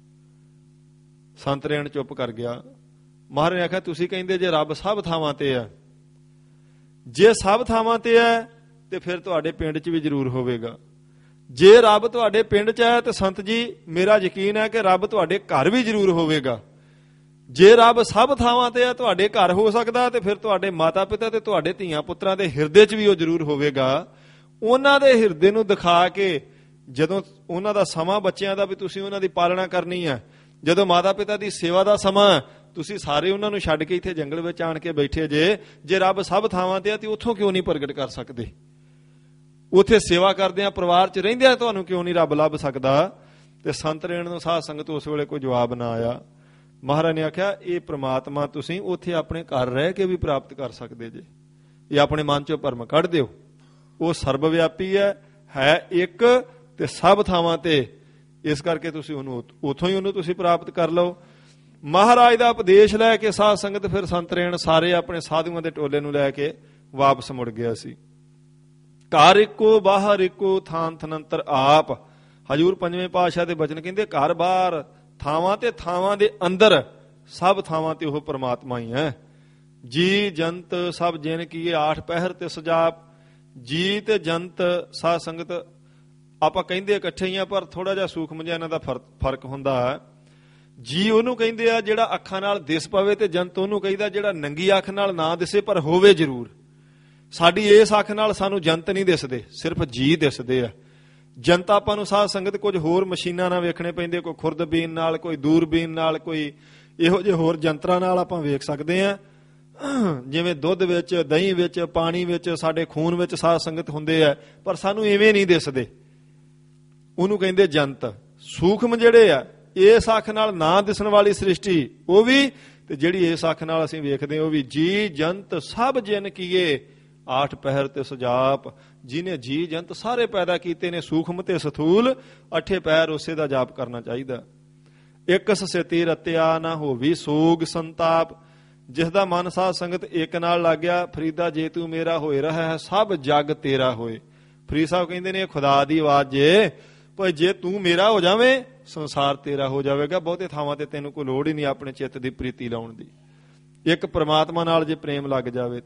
ਸੰਤ ਰੇਣ ਚੁੱਪ ਕਰ ਗਿਆ। ਮਹਾਰਾਜ ਨੇ ਆਖਿਆ ਤੁਸੀਂ ਕਹਿੰਦੇ ਜੇ ਰੱਬ ਸਭ ਥਾਵਾਂ ਤੇ ਆ, ਜੇ ਸਭ ਥਾਵਾਂ ਤੇ ਹੈ ਤੇ ਫਿਰ ਤੁਹਾਡੇ ਪਿੰਡ 'ਚ ਵੀ ਜ਼ਰੂਰ ਹੋਵੇਗਾ। ਜੇ ਰੱਬ ਤੁਹਾਡੇ ਪਿੰਡ 'ਚ ਹੈ ਤੇ ਸੰਤ ਜੀ ਮੇਰਾ ਯਕੀਨ ਹੈ ਕਿ ਰੱਬ ਤੁਹਾਡੇ ਘਰ ਵੀ ਜ਼ਰੂਰ ਹੋਵੇਗਾ। ਜੇ ਰੱਬ ਸਭ ਥਾਵਾਂ ਤੇ ਹੈ, ਤੁਹਾਡੇ ਘਰ ਹੋ ਸਕਦਾ, ਤੇ ਫਿਰ ਤੁਹਾਡੇ ਮਾਤਾ ਪਿਤਾ ਤੇ ਤੁਹਾਡੇ ਧੀਆਂ ਪੁੱਤਰਾਂ ਦੇ ਹਿਰਦੇ 'ਚ ਵੀ ਉਹ ਜ਼ਰੂਰ ਹੋਵੇਗਾ। ਉਹਨਾਂ ਦੇ ਹਿਰਦੇ ਨੂੰ ਦਿਖਾ ਕੇ ਜਦੋਂ ਉਹਨਾਂ ਦਾ ਸਮਾਂ ਬੱਚਿਆਂ ਦਾ ਵੀ ਤੁਸੀਂ ਉਹਨਾਂ ਦੀ ਪਾਲਣਾ ਕਰਨੀ ਹੈ, ਜਦੋਂ ਮਾਤਾ ਪਿਤਾ ਦੀ ਸੇਵਾ ਦਾ ਸਮਾਂ, ਤੁਸੀਂ ਸਾਰੇ ਉਹਨਾਂ ਨੂੰ ਛੱਡ ਕੇ ਇੱਥੇ ਜੰਗਲ ਵਿੱਚ ਆਣ ਕੇ ਬੈਠੇ ਜੇ। ਜੇ ਰੱਬ ਸਭ ਥਾਵਾਂ ਤੇ ਆ ਤੇ ਉੱਥੋਂ ਕਿਉਂ ਨਹੀਂ ਪ੍ਰਗਟ ਕਰ ਸਕਦੇ? ਉੱਥੇ ਸੇਵਾ ਕਰਦਿਆਂ, ਪਰਿਵਾਰ 'ਚ ਰਹਿੰਦਿਆਂ ਤੁਹਾਨੂੰ ਕਿਉਂ ਨਹੀਂ ਰੱਬ ਲੱਭ ਸਕਦਾ? ਤੇ ਸੰਤ ਰੇਣ ਨੂੰ ਸਾਧ ਸੰਗਤ ਉਸ ਵੇਲੇ ਕੋਈ ਜਵਾਬ ਨਾ ਆਇਆ। ਮਹਾਰਾਜ ਨੇ ਆਖਿਆ ਇਹ ਪ੍ਰਮਾਤਮਾ ਤੁਸੀਂ ਉੱਥੇ ਆਪਣੇ ਘਰ ਰਹਿ ਕੇ ਵੀ ਪ੍ਰਾਪਤ ਕਰ ਸਕਦੇ ਜੇ, ਇਹ ਆਪਣੇ ਮਨ 'ਚੋਂ ਭਰਮ ਕੱਢ ਦਿਓ। ਉਹ ਸਰਬ ਵਿਆਪੀ ਹੈ, ਹੈ ਇੱਕ ਤੇ ਸਭ ਥਾਵਾਂ ਤੇ, ਇਸ ਕਰਕੇ ਤੁਸੀਂ ਉਹਨੂੰ ਉੱਥੋਂ ਹੀ ਉਹਨੂੰ ਤੁਸੀਂ ਪ੍ਰਾਪਤ ਕਰ ਲਓ। ਮਹਾਰਾਜ ਦਾ ਉਪਦੇਸ਼ ਲੈ ਕੇ ਸਾਧ ਸੰਗਤ ਫਿਰ ਸੰਤ ਰੇਣ ਸਾਰੇ ਆਪਣੇ ਸਾਧੂਆਂ ਦੇ ਟੋਲੇ ਨੂੰ ਲੈ ਕੇ ਵਾਪਸ ਮੁੜ ਗਿਆ ਸੀ। ਘਰ ਇੱਕੋ ਬਾਹਰ ਇੱਕੋ ਥਾਨ ਥਨੰਤਰ ਆਪ। ਹਜੂਰ ਪੰਜਵੇਂ ਪਾਤਸ਼ਾਹ ਦੇ ਬਚਨ ਕਹਿੰਦੇ ਘਰ ਬਾਹਰ, ਥਾਵਾਂ ਤੇ ਥਾਵਾਂ ਦੇ ਅੰਦਰ, ਸਭ ਥਾਵਾਂ ਤੇ ਉਹ ਪਰਮਾਤਮਾ ਹੀ ਹੈ। ਜੀ ਜੰਤ ਸਭ ਜਿਨ ਕੀਏ ਆਠ ਪਹਿਰ ਤੇ ਸਜਾਪ। ਜੀ ਤੇ ਜੰਤ ਸਾਧ ਸੰਗਤ ਆਪਾਂ ਕਹਿੰਦੇ ਇਕੱਠੇ ਹੀ ਆ, ਪਰ ਥੋੜਾ ਜਿਹਾ ਸੂਖਮ ਜਿਹਾ ਇਹਨਾਂ ਦਾ ਫਰਕ ਹੁੰਦਾ ਹੈ। ਜੀ ਉਹਨੂੰ ਕਹਿੰਦੇ ਆ ਜਿਹੜਾ ਅੱਖਾਂ ਨਾਲ ਦਿਸ ਪਵੇ, ਤੇ ਜੰਤ ਉਹਨੂੰ ਕਹਿੰਦਾ ਜਿਹੜਾ ਨੰਗੀ ਅੱਖ ਨਾਲ ਨਾ ਦਿਸੇ ਪਰ ਹੋਵੇ ਜ਼ਰੂਰ। ਸਾਡੀ ਇਸ ਅੱਖ ਨਾਲ ਸਾਨੂੰ ਜੰਤ ਨਹੀਂ ਦਿਸਦੇ, ਸਿਰਫ ਜੀ ਦਿਸਦੇ ਆ। ਜੰਤ ਆਪਾਂ ਨੂੰ ਸਾਧ ਸੰਗਤ ਕੁਝ ਹੋਰ ਮਸ਼ੀਨਾਂ ਨਾਲ ਵੇਖਣੇ ਪੈਂਦੇ, ਕੋਈ ਖੁਰਦਬੀਨ ਨਾਲ, ਕੋਈ ਦੂਰਬੀਨ ਨਾਲ, ਕੋਈ ਇਹੋ ਜਿਹੇ ਹੋਰ ਜੰਤਰਾਂ ਨਾਲ ਆਪਾਂ ਵੇਖ ਸਕਦੇ ਹਾਂ। ਜਿਵੇਂ ਦੁੱਧ ਵਿੱਚ, ਦਹੀਂ ਵਿੱਚ, ਪਾਣੀ ਵਿੱਚ, ਸਾਡੇ ਖੂਨ ਵਿੱਚ ਸਾਧ ਸੰਗਤ ਹੁੰਦੇ ਆ, ਪਰ ਸਾਨੂੰ ਇਵੇਂ ਨਹੀਂ ਦਿਸਦੇ। ਉਹਨੂੰ ਕਹਿੰਦੇ ਜੰਤ। ਸੂਖਮ ਜਿਹੜੇ ਆ, ਇਸ ਅੱਖ ਨਾਲ ਨਾ ਦਿਸਣ ਵਾਲੀ ਸ੍ਰਿਸ਼ਟੀ ਉਹ ਵੀ, ਤੇ ਜਿਹੜੀ ਇਸ ਅੱਖ ਨਾਲ ਅਸੀਂ ਵੇਖਦੇ ਉਹ ਵੀ। ਜੀ ਜੰਤ ਸਭ ਜਿਨ ਕੀਏ ਆਠ ਪਹਿਰ ਤੇ ਸੁਜਾਪ, ਜਿਹਨੇ ਜੀ ਜੰਤ ਸਾਰੇ ਪੈਦਾ ਕੀਤੇ ਨੇ, ਸੂਖਮ ਤੇ ਸਥੂਲ, ਅਠੇ ਪੈਰ ਉਸੇ ਦਾ ਜਾਪ ਕਰਨਾ ਚਾਹੀਦਾ। ਇਕਸ ਸਿਤੀ ਰਤਿਆ ਨਾ ਹੋਵੀ ਸੋਗ ਸੰਤਾਪ, ਜਿਸ ਦਾ ਮਨ ਸਾਧ ਸੰਗਤ ਇੱਕ ਨਾਲ ਲੱਗ ਗਿਆ। ਫਰੀਦਾ ਜੇ ਤੂੰ ਮੇਰਾ ਹੋਏ ਰਹਾ ਹੈ, ਸਭ ਜਗ ਤੇਰਾ ਹੋਏ। ਫਰੀਦ ਸਾਹਿਬ ਕਹਿੰਦੇ ਨੇ ਖੁਦਾ ਦੀ ਆਵਾਜ਼ ਜੇ, ਪਰ ਜੇ ਤੂੰ ਮੇਰਾ ਹੋ ਜਾਵੇਂ ਸੰਸਾਰ ਤੇਰਾ ਹੋ ਜਾਵੇਗਾ। ਬਹੁਤੇ ਥਾਵਾਂ ਤੇ ਤੈਨੂੰ ਕੋਈ ਲੋੜ ਹੀ ਨਹੀਂ ਆਪਣੇ ਚਿੱਤ ਦੀ ਪ੍ਰੀਤੀ ਲਾਉਣ ਦੀ। ਇੱਕ ਪ੍ਰਮਾਤਮਾ ਨਾਲ ਜੇ ਪ੍ਰੇਮ ਲੱਗ ਜਾਵੇ।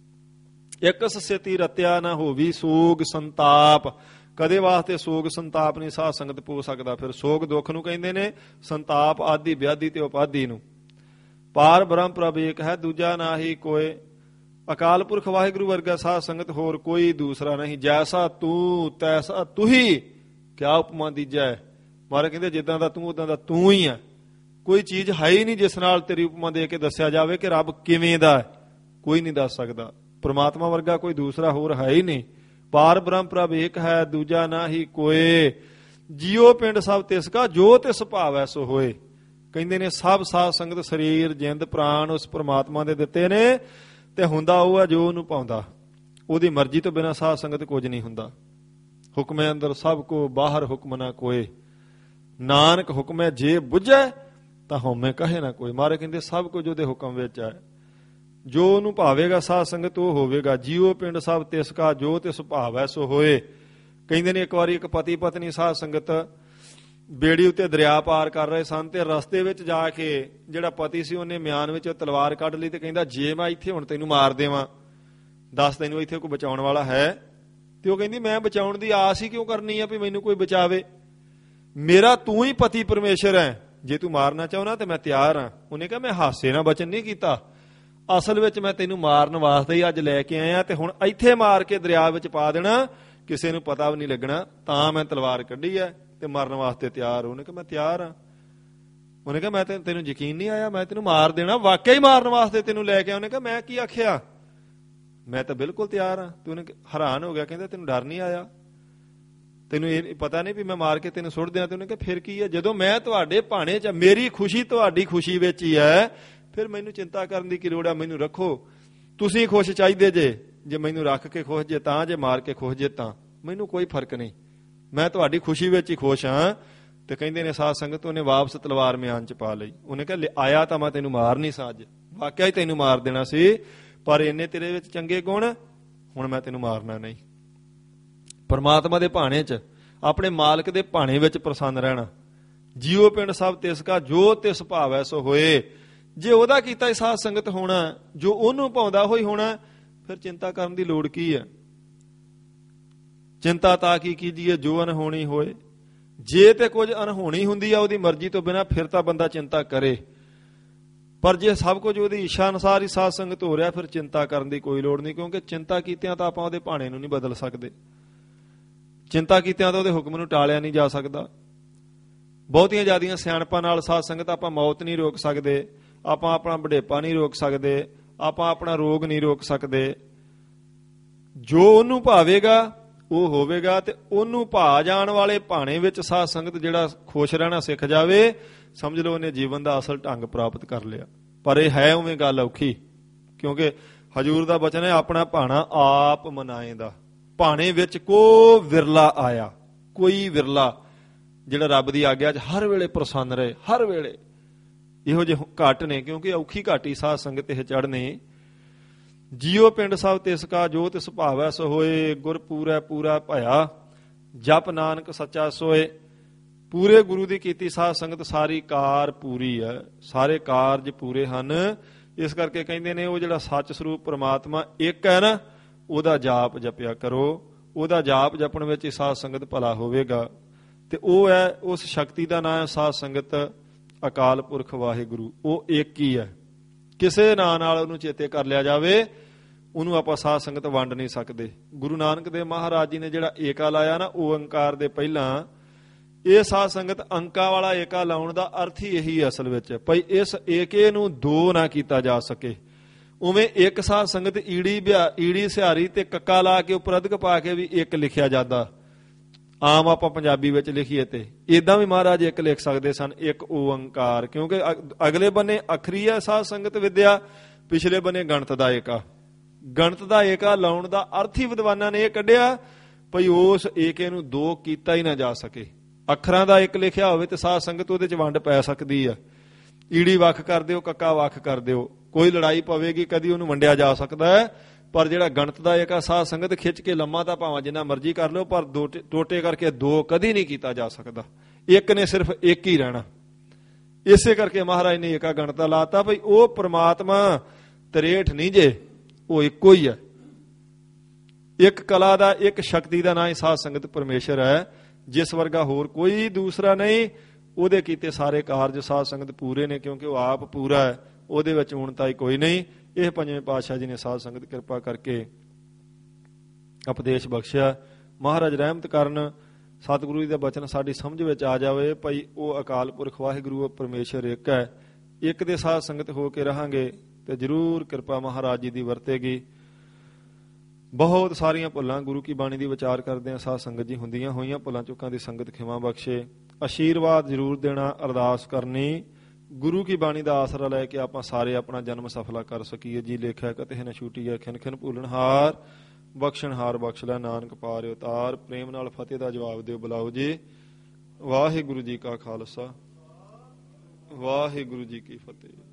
ਇਕਸ ਸਿਤੀ ਰਤਿਆ ਨਾ ਹੋਵੀ ਸੋਗ ਸੰਤਾਪ, ਕਦੇ ਵਾਸਤੇ ਸੋਗ ਸੰਤਾਪ ਨਹੀਂ ਸਾਧ ਸੰਗਤ ਪੋ ਸਕਦਾ। ਫਿਰ ਸੋਗ ਦੁੱਖ ਨੂੰ ਕਹਿੰਦੇ ਨੇ, ਸੰਤਾਪ ਆਦਿ ਵਿਆਧੀ ਤੇ ਉਪਾਧੀ ਨੂੰ। ਪਾਰ ਬ੍ਰਹਮ ਪ੍ਰਭ ਏਕ ਹੈ, ਦੂਜਾ ਨਾ ਹੀ ਕੋਏ। ਅਕਾਲ ਪੁਰਖ ਵਾਹਿਗੁਰੂ ਵਰਗਾ ਸਾਧ ਸੰਗਤ ਹੋਰ ਕੋਈ ਦੂਸਰਾ ਨਹੀਂ। ਜੈਸਾ ਤੂੰ ਤੈਸਾ ਤੁਹੀ, ਕਿਆ ਉਪਮਾ ਦੀਜੈ। ਮਹਾਰਾਜ ਕਹਿੰਦੇ ਜਿੱਦਾਂ ਦਾ ਤੂੰ ਉਦਾਂ ਦਾ ਤੂੰ ਹੀ ਆ। ਕੋਈ ਚੀਜ਼ ਹੈ ਹੀ ਨਹੀਂ ਜਿਸ ਨਾਲ ਤੇਰੀ ਉਪਮਾ ਦੇ ਕੇ ਦੱਸਿਆ ਜਾਵੇ ਕਿ ਰੱਬ ਕਿਵੇਂ ਦਾ ਹੈ, ਕੋਈ ਨਹੀਂ ਦੱਸ ਸਕਦਾ। ਪ੍ਰਮਾਤਮਾ ਵਰਗਾ ਕੋਈ ਦੂਸਰਾ ਹੋਰ ਹੈ ਹੀ ਨਹੀਂ। ਪਾਰ ਬ੍ਰਹਮ ਪ੍ਰਭ ਏਕ ਹੈ, ਦੂਜਾ ਨਾ ਹੀ ਕੋਏ। ਜੀਓ ਪਿੰਡ ਸਭ ਤਿਸ ਕਾ, ਜੋ ਤਿਸ ਭਾਵ ਐਸੋ ਹੋਏ। ਕਹਿੰਦੇ ਨੇ ਸਭ ਸਾਧ ਸੰਗਤ ਸਰੀਰ ਜਿੰਦ ਪ੍ਰਾਣ ਉਸ ਪ੍ਰਮਾਤਮਾ ਦੇ ਦਿੱਤੇ ਨੇ, ਤੇ ਹੁੰਦਾ ਉਹ ਹੈ ਜੋ ਉਹਨੂੰ ਪਾਉਂਦਾ। ਉਹਦੀ ਮਰਜ਼ੀ ਤੋਂ ਬਿਨਾਂ ਸਾਧ ਸੰਗਤ ਕੁਝ ਨਹੀਂ ਹੁੰਦਾ। ਹੁਕਮੇ ਅੰਦਰ ਸਭ ਕੋ, ਬਾਹਰ ਹੁਕਮ ਨਾ ਕੋਏ। ਨਾਨਕ ਹੁਕਮੇ ਜੇ ਬੁੱਝੈ ਤਾਂ ਹਉਮੈ ਕਹੇ ਨਾ ਕੋਈ। ਮਹਾਰਾਜ ਕਹਿੰਦੇ ਸਭ ਕੁਝ ਉਹਦੇ ਹੁਕਮ ਵਿੱਚ ਹੈ। ਜੋ ਉਹਨੂੰ ਭਾਵੇਗਾ ਸਾਧ ਸੰਗਤ ਉਹ ਹੋਵੇਗਾ। ਜੀਓ ਪਿੰਡ ਸਭ ਤਿਸ ਕਾ, ਜੋ ਤਿਸ ਭਾਵ ਐਸੋ ਹੋਏ। ਕਹਿੰਦੇ ਨੇ ਇੱਕ ਵਾਰੀ ਇੱਕ ਪਤੀ ਪਤਨੀ ਸਾਧ ਸੰਗਤ ਬੇੜੀ ਉੱਤੇ ਦਰਿਆ ਪਾਰ ਕਰ ਰਹੇ ਸਨ, ਤੇ ਰਸਤੇ ਵਿੱਚ ਜਾ ਕੇ ਜਿਹੜਾ ਪਤੀ ਸੀ ਉਹਨੇ ਮਿਆਨ ਵਿੱਚ ਤਲਵਾਰ ਕੱਢ ਲਈ ਤੇ ਕਹਿੰਦਾ ਜੇ ਮੈਂ ਇੱਥੇ ਹੁਣ ਤੈਨੂੰ ਮਾਰ ਦੇਵਾਂ, ਦੱਸ ਤੈਨੂੰ ਇੱਥੇ ਕੋਈ ਬਚਾਉਣ ਵਾਲਾ ਹੈ? ਤੇ ਉਹ ਕਹਿੰਦੀ ਮੈਂ ਬਚਾਉਣ ਦੀ ਆਸ ਹੀ ਕਿਉਂ ਕਰਨੀ ਆ ਵੀ ਮੈਨੂੰ ਕੋਈ ਬਚਾਵੇ। ਮੇਰਾ ਤੂੰ ਹੀ ਪਤੀ ਪਰਮੇਸ਼ਰ ਹੈ, ਜੇ ਤੂੰ ਮਾਰਨਾ ਚਾਹੁੰਦਾ ਤੇ ਮੈਂ ਤਿਆਰ ਹਾਂ। ਉਹਨੇ ਕਿਹਾ ਮੈਂ ਹਾਸੇ ਨਾਲ ਬਚਨ ਨਹੀਂ ਕੀਤਾ, ਅਸਲ ਵਿੱਚ ਮੈਂ ਤੈਨੂੰ ਮਾਰਨ ਵਾਸਤੇ ਹੀ ਅੱਜ ਲੈ ਕੇ ਆਇਆ, ਤੇ ਹੁਣ ਇੱਥੇ ਮਾਰ ਕੇ ਦਰਿਆ ਵਿੱਚ ਪਾ ਦੇਣਾ, ਕਿਸੇ ਨੂੰ ਪਤਾ ਵੀ ਨਹੀਂ ਲੱਗਣਾ, ਤਾਂ ਮੈਂ ਤਲਵਾਰ ਕੱਢੀ ਹੈ ਤੇ ਮਰਨ ਵਾਸਤੇ ਤਿਆਰ। ਉਹਨੇ ਕਿਹਾ ਮੈਂ ਤਿਆਰ ਹਾਂ। ਉਹਨੇ ਕਿਹਾ ਮੈਂ ਤੈਨੂੰ ਯਕੀਨ ਨਹੀਂ ਆਇਆ, ਮੈਂ ਤੈਨੂੰ ਮਾਰ ਦੇਣਾ, ਵਾਕਿਆ ਹੀ ਮਾਰਨ ਵਾਸਤੇ ਤੈਨੂੰ ਲੈ ਕੇ। ਉਹਨੇ ਕਿਹਾ ਮੈਂ ਕੀ ਆਖਿਆ, ਮੈਂ ਤਾਂ ਬਿਲਕੁਲ ਤਿਆਰ ਹਾਂ। ਤੇ ਉਹਨੇ ਹੈਰਾਨ ਹੋ ਗਿਆ, ਕਹਿੰਦਾ ਤੈਨੂੰ ਡਰ ਨਹੀਂ ਆਇਆ, ਤੈਨੂੰ ਇਹ ਪਤਾ ਨਹੀਂ ਵੀ ਮੈਂ ਮਾਰ ਕੇ ਤੈਨੂੰ ਸੁੱਟ ਦਿਆਂ? ਤੇ ਉਹਨੇ ਕਿਹਾ ਫਿਰ ਕੀ ਹੈ, ਜਦੋਂ ਮੈਂ ਤੁਹਾਡੇ ਭਾਣੇ 'ਚ, ਮੇਰੀ ਖੁਸ਼ੀ ਤੁਹਾਡੀ ਖੁਸ਼ੀ ਵਿੱਚ ਹੀ ਹੈ, ਫਿਰ ਮੈਨੂੰ ਚਿੰਤਾ ਕਰਨ ਦੀ ਕੀ ਲੋੜ ਆ? ਮੈਨੂੰ ਰੱਖੋ, ਤੁਸੀਂ ਖੁਸ਼ ਚਾਹੀਦੇ ਜੇ, ਜੇ ਮੈਨੂੰ ਰੱਖ ਕੇ ਖੁਸ਼ ਜੇ ਤਾਂ, ਜੇ ਮਾਰ ਕੇ ਖੁਸ਼ ਜੇ ਤਾਂ, ਮੈਨੂੰ ਕੋਈ ਫਰਕ ਨਹੀਂ, ਮੈਂ ਤੁਹਾਡੀ ਖੁਸ਼ੀ ਵਿੱਚ ਹੀ ਖੁਸ਼ ਹਾਂ। ਤੇ ਕਹਿੰਦੇ ਨੇ ਸਾਧ ਸੰਗਤ ਉਹਨੇ ਵਾਪਸ ਤਲਵਾਰ ਮਿਆਨ 'ਚ ਪਾ ਲਈ। ਉਹਨੇ ਕਿਹਾ ਆਇਆ ਤਾਂ ਮੈਂ ਤੈਨੂੰ ਮਾਰ ਨਹੀਂ ਸਾਂ ਅੱਜ, ਵਾਕਿਆ ਹੀ ਤੈਨੂੰ ਮਾਰ ਦੇਣਾ ਸੀ, ਪਰ ਇੰਨੇ ਤੇਰੇ ਵਿੱਚ ਚੰਗੇ ਗੁਣ, ਹੁਣ ਮੈਂ ਤੈਨੂੰ ਮਾਰਨਾ ਨਹੀਂ। ਪਰਮਾਤਮਾ ਦੇ ਭਾਣੇ 'ਚ, ਆਪਣੇ ਮਾਲਕ ਦੇ ਭਾਣੇ ਵਿੱਚ ਪ੍ਰਸੰਨ ਰਹਿਣਾ। ਜੀਓ ਪਿੰਡ ਸਭ ਤਿਸ ਕਾ, ਜੋ ਤਿਸ ਭਾਵ ਐਸੋ ਹੋਏ। ਜੇ ਉਹਦਾ ਕੀਤਾ ਸਾਧ ਸੰਗਤ ਹੋਣਾ, ਜੋ ਉਹਨੂੰ ਪਾਉਂਦਾ ਹੋਈ ਹੋਣਾ, ਫਿਰ ਚਿੰਤਾ ਕਰਨ ਦੀ ਲੋੜ ਕੀ ਹੈ? ਚਿੰਤਾ ਤਾਂ ਕੀ ਕੀਜੀਏ ਜੋ ਅਨਹੋਣੀ ਹੋਏ। ਜੇ ਤੇ ਕੁਝ ਅਨਹੋਣੀ ਹੁੰਦੀ ਆ ਉਹਦੀ ਮਰਜ਼ੀ ਤੋਂ ਬਿਨਾਂ, ਫਿਰ ਤਾਂ ਬੰਦਾ ਚਿੰਤਾ ਕਰੇ, ਪਰ ਜੇ ਸਭ ਕੁਝ ਉਹਦੀ ਇੱਛਾ ਅਨੁਸਾਰ ਹੀ ਸਾਧ ਸੰਗਤ ਹੋ ਰਿਹਾ, ਫਿਰ ਚਿੰਤਾ ਕਰਨ ਦੀ ਕੋਈ ਲੋੜ ਨਹੀਂ, ਕਿਉਂਕਿ ਚਿੰਤਾ ਕੀਤਿਆਂ ਤਾਂ ਆਪਾਂ ਉਹਦੇ ਭਾਣੇ ਨੂੰ ਨਹੀਂ ਬਦਲ ਸਕਦੇ, ਚਿੰਤਾ ਕੀਤਿਆਂ ਤਾਂ ਉਹਦੇ ਹੁਕਮ ਨੂੰ ਟਾਲਿਆ ਨਹੀਂ ਜਾ ਸਕਦਾ। ਬਹੁਤੀਆਂ ਜ਼ਿਆਦੀਆਂ ਸਿਆਣਪਾਂ ਨਾਲ ਸਾਧ ਸੰਗਤ ਆਪਾਂ ਮੌਤ ਨਹੀਂ ਰੋਕ ਸਕਦੇ, ਆਪਾਂ ਆਪਣਾ ਬੁਢੇਪਾ ਨਹੀਂ ਰੋਕ ਸਕਦੇ, ਆਪਾਂ ਆਪਣਾ ਰੋਗ ਨਹੀਂ ਰੋਕ ਸਕਦੇ। ਜੋ ਉਹਨੂੰ ਭਾਵੇਗਾ ਉਹ ਹੋਵੇਗਾ, ਤੇ ਉਹਨੂੰ ਭਾ ਜਾਣ ਵਾਲੇ ਭਾਣੇ ਵਿੱਚ ਸਾਧ ਸੰਗਤ ਜਿਹੜਾ ਖੁਸ਼ ਰਹਿਣਾ ਸਿੱਖ ਜਾਵੇ, ਸਮਝ ਲਓ ਉਹਨੇ ਜੀਵਨ ਦਾ ਅਸਲ ਢੰਗ ਪ੍ਰਾਪਤ ਕਰ ਲਿਆ। ਪਰ ਇਹ ਹੈ ਉਵੇਂ ਗੱਲ ਔਖੀ, ਕਿਉਂਕਿ ਹਜੂਰ ਦਾ ਬਚਨ ਹੈ ਆਪਣਾ ਭਾਣਾ ਆਪ ਮਨਾਏ ਦਾ। ਭਾਣੇ ਵਿੱਚ ਕੋ ਵਿਰਲਾ ਆਇਆ, ਕੋਈ ਵਿਰਲਾ ਜਿਹੜਾ ਰੱਬ ਦੀ ਆਗਿਆ 'ਚ ਹਰ ਵੇਲੇ ਪ੍ਰਸੰਨ ਰਹੇ, ਹਰ ਵੇਲੇ। ਇਹੋ ਜਿਹੇ ਘੱਟ ਨੇ, ਕਿਉਂਕਿ ਔਖੀ ਘਾਟੀ ਸਾਧ ਸੰਗਤ ਇਹ ਚੜ੍ਹਨੇ। ਜੀਓ ਪਿੰਡ ਸਭ ਤਿਸ ਕਾ, ਜੋ ਤਿਸ ਭਾਵੈ ਸੋ ਹੋਏ। ਗੁਰ ਪੂਰੈ ਪੂਰਾ ਭਇਆ, ਜਪ ਨਾਨਕ ਸੱਚਾ ਸੋਏ। ਪੂਰੇ ਗੁਰੂ ਦੀ ਕੀਤੀ ਸਾਧ ਸੰਗਤ ਸਾਰੀ ਕਾਰ ਪੂਰੀ ਹੈ, ਸਾਰੇ ਕਾਰਜ ਪੂਰੇ ਹਨ। ਇਸ ਕਰਕੇ ਕਹਿੰਦੇ ਨੇ ਉਹ ਜਿਹੜਾ ਸੱਚ ਸਰੂਪ ਪ੍ਰਮਾਤਮਾ ਇੱਕ ਹੈ ਨਾ, ਉਹਦਾ ਜਾਪ ਜਪਿਆ ਕਰੋ। ਉਹਦਾ ਜਾਪ ਜਪਣ ਵਿੱਚ ਹੀ ਸਾਧ ਸੰਗਤ ਭਲਾ ਹੋਵੇਗਾ, ਤੇ ਉਹ ਹੈ, ਉਸ ਸ਼ਕਤੀ ਦਾ ਨਾਂ ਹੈ ਸਾਧ ਸੰਗਤ ਅਕਾਲ ਪੁਰਖ ਵਾਹਿਗੁਰੂ। ਉਹ ਇੱਕ ਹੀ ਹੈ, ਕਿਸੇ ਨਾਂ ਨਾਲ ਉਹਨੂੰ ਚੇਤੇ ਕਰ ਲਿਆ ਜਾਵੇ, ਉਹਨੂੰ ਆਪਾਂ ਸਾਧ ਸੰਗਤ ਵੰਡ ਨਹੀਂ ਸਕਦੇ। ਗੁਰੂ ਨਾਨਕ ਦੇਵ ਮਹਾਰਾਜ ਜੀ ਨੇ ਜਿਹੜਾ ਏਕਾ ਲਾਇਆ ਨਾ ਓਅੰਕਾਰ ਦੇ ਪਹਿਲਾਂ, ਇਹ ਸਾਧ ਸੰਗਤ ਅੰਕਾਂ ਵਾਲਾ ਏਕਾ ਲਾਉਣ ਦਾ ਅਰਥ ਹੀ ਇਹੀ ਅਸਲ ਵਿੱਚ ਭਈ ਇਸ ਏਕੇ ਨੂੰ ਦੋ ਨਾ ਕੀਤਾ ਜਾ ਸਕੇ। ਉਵੇਂ ਇੱਕ ਸਾਧ ਸੰਗਤ ਈੜੀ ਈੜੀ ਸਿਹਾਰੀ ਤੇ ਕੱਕਾ ਲਾ ਕੇ ਉੱਪਰ ਅਧਿਕ ਪਾ ਕੇ ਵੀ ਇੱਕ ਲਿਖਿਆ ਜਾਂਦਾ। ਆਮ ਆਪਾਂ ਪੰਜਾਬੀ ਵਿੱਚ ਲਿਖੀਏ ਤੇ ਇਦਾਂ ਵੀ ਮਹਾਰਾਜ ਇੱਕ ਲਿਖ ਸਕਦੇ ਸਨ, ਇੱਕ ਓਅੰਕਾਰ, ਕਿਉਂਕਿ ਅਗਲੇ ਬੰਨੇ ਅਖਰੀ ਹੈ ਸਾਧ ਸੰਗਤ ਵਿਦਿਆ, ਪਿਛਲੇ ਬੰਨੇ ਗਣਤ ਦਾ ਏਕਾ। ਗਣਤ ਦਾ ਏਕਾ ਲਾਉਣ ਦਾ ਅਰਥ ਹੀ ਵਿਦਵਾਨਾਂ ਨੇ ਇਹ ਕੱਢਿਆ ਭਈ ਉਸ ਏਕੇ ਨੂੰ ਦੋ ਕੀਤਾ ਹੀ ਨਾ ਜਾ ਸਕੇ। ਅੱਖਰਾਂ ਦਾ ਇੱਕ ਲਿਖਿਆ ਹੋਵੇ ਤੇ ਸਾਧ ਸੰਗਤ ਉਹਦੇ ਚ ਵੰਡ ਪੈ ਸਕਦੀ ਆ। ਈੜੀ ਵੱਖ ਕਰ ਦਿਓ, ਕੱਕਾ ਵੱਖ ਕਰ ਦਿਓ, ਕੋਈ ਲੜਾਈ ਪਵੇਗੀ, ਕਦੀ ਉਹਨੂੰ ਵੰਡਿਆ ਜਾ ਸਕਦਾ ਹੈ। ਪਰ ਜਿਹੜਾ ਗਣਤ ਦਾ ਏਕਾ ਸਾਧ ਸੰਗਤ ਖਿੱਚ ਕੇ ਲੰਮਾ ਤਾਂ ਭਾਵੇਂ ਜਿੰਨਾ ਮਰਜ਼ੀ ਕਰ ਲਿਓ, ਪਰ ਦੋ ਟੋਟੇ ਕਰਕੇ ਦੋ ਕਦੀ ਨਹੀਂ ਕੀਤਾ ਜਾ ਸਕਦਾ। ਇੱਕ ਨੇ ਸਿਰਫ ਇੱਕ ਹੀ ਰਹਿਣਾ। ਇਸੇ ਕਰਕੇ ਮਹਾਰਾਜ ਨੇ ਏਕਾ ਗਣਤ ਦਾ ਲਾਤਾ ਭਈ ਉਹ ਪ੍ਰਮਾਤਮਾ ਤਰੇਠ ਨਹੀਂ ਜੇ, ਉਹ ਇੱਕੋ ਹੀ ਹੈ। ਇੱਕ ਕਲਾ ਦਾ, ਇੱਕ ਸ਼ਕਤੀ ਦਾ ਨਾਂ ਹੀ ਸਾਧ ਸੰਗਤ ਪਰਮੇਸ਼ਰ ਹੈ, ਜਿਸ ਵਰਗਾ ਹੋਰ ਕੋਈ ਦੂਸਰਾ ਨਹੀਂ। ਉਹਦੇ ਕੀਤੇ ਸਾਰੇ ਕਾਰਜ ਸਾਧ ਸੰਗਤ ਪੂਰੇ ਨੇ, ਕਿਉਂਕਿ ਉਹ ਆਪ ਪੂਰਾ ਹੈ, ਉਹਦੇ ਵਿੱਚ ਊਣਤਾਈ ਕੋਈ ਨਹੀਂ। ਇਹ ਪੰਜਵੇਂ ਪਾਤਸ਼ਾਹ ਜੀ ਨੇ ਸਾਧ ਸੰਗਤ ਕਿਰਪਾ ਕਰਕੇ ਉਪਦੇਸ਼ ਬਖਸ਼ਿਆ। ਮਹਾਰਾਜ ਰਹਿਮਤ ਕਰਨ, ਸਤਿਗੁਰੂ ਜੀ ਦਾ ਬਚਨ ਸਾਡੀ ਸਮਝ ਵਿੱਚ ਆ ਜਾਵੇ ਭਾਈ ਉਹ ਅਕਾਲ ਪੁਰਖ ਵਾਹਿਗੁਰੂ ਪਰਮੇਸ਼ਰ ਇੱਕ ਹੈ। ਇੱਕ ਦੇ ਸਾਧ ਸੰਗਤ ਹੋ ਕੇ ਰਹਾਂਗੇ ਤੇ ਜ਼ਰੂਰ ਕਿਰਪਾ ਮਹਾਰਾਜ ਜੀ ਦੀ ਵਰਤੇਗੀ। ਬਹੁਤ ਸਾਰੀਆਂ ਭੁੱਲਾਂ ਗੁਰੂ ਕੀ ਬਾਣੀ ਦੀ ਵਿਚਾਰ ਕਰਦੇ ਹਾਂ ਸਾਧ ਸੰਗਤ ਜੀ, ਹੁੰਦੀਆਂ ਹੋਈਆਂ ਭੁੱਲਾਂ ਚੁੱਕਾਂ ਦੀ ਸੰਗਤ ਖਿਮਾ ਬਖਸ਼ੇ। ਆਸ਼ੀਰਵਾਦ ਜ਼ਰੂਰ ਦੇਣਾ, ਅਰਦਾਸ ਕਰਨੀ, ਗੁਰੂ ਕੀ ਬਾਣੀ ਦਾ ਆਸਰਾ ਲੈ ਕੇ ਆਪਾਂ ਸਾਰੇ ਆਪਣਾ ਜਨਮ ਸਫਲਾ ਕਰ ਸਕੀਏ। ਜੀ ਲੇਖਿਆ ਕਤੇ ਨ ਛੂਟੀ ਹੈ ਖਿਨ ਖਿਨ ਭੂਲਣਹਾਰ, ਬਖਸ਼ਣਹਾਰ ਬਖਸ਼ ਲੈ ਨਾਨਕ ਪਾਰ ਉਤਾਰ। ਪ੍ਰੇਮ ਨਾਲ ਫਤਿਹ ਦਾ ਜਵਾਬ ਦਿਓ ਬੁਲਾਓ ਜੀ। ਵਾਹਿਗੁਰੂ ਜੀ ਕਾ ਖਾਲਸਾ, ਵਾਹਿਗੁਰੂ ਜੀ ਕੀ ਫਤਿਹ।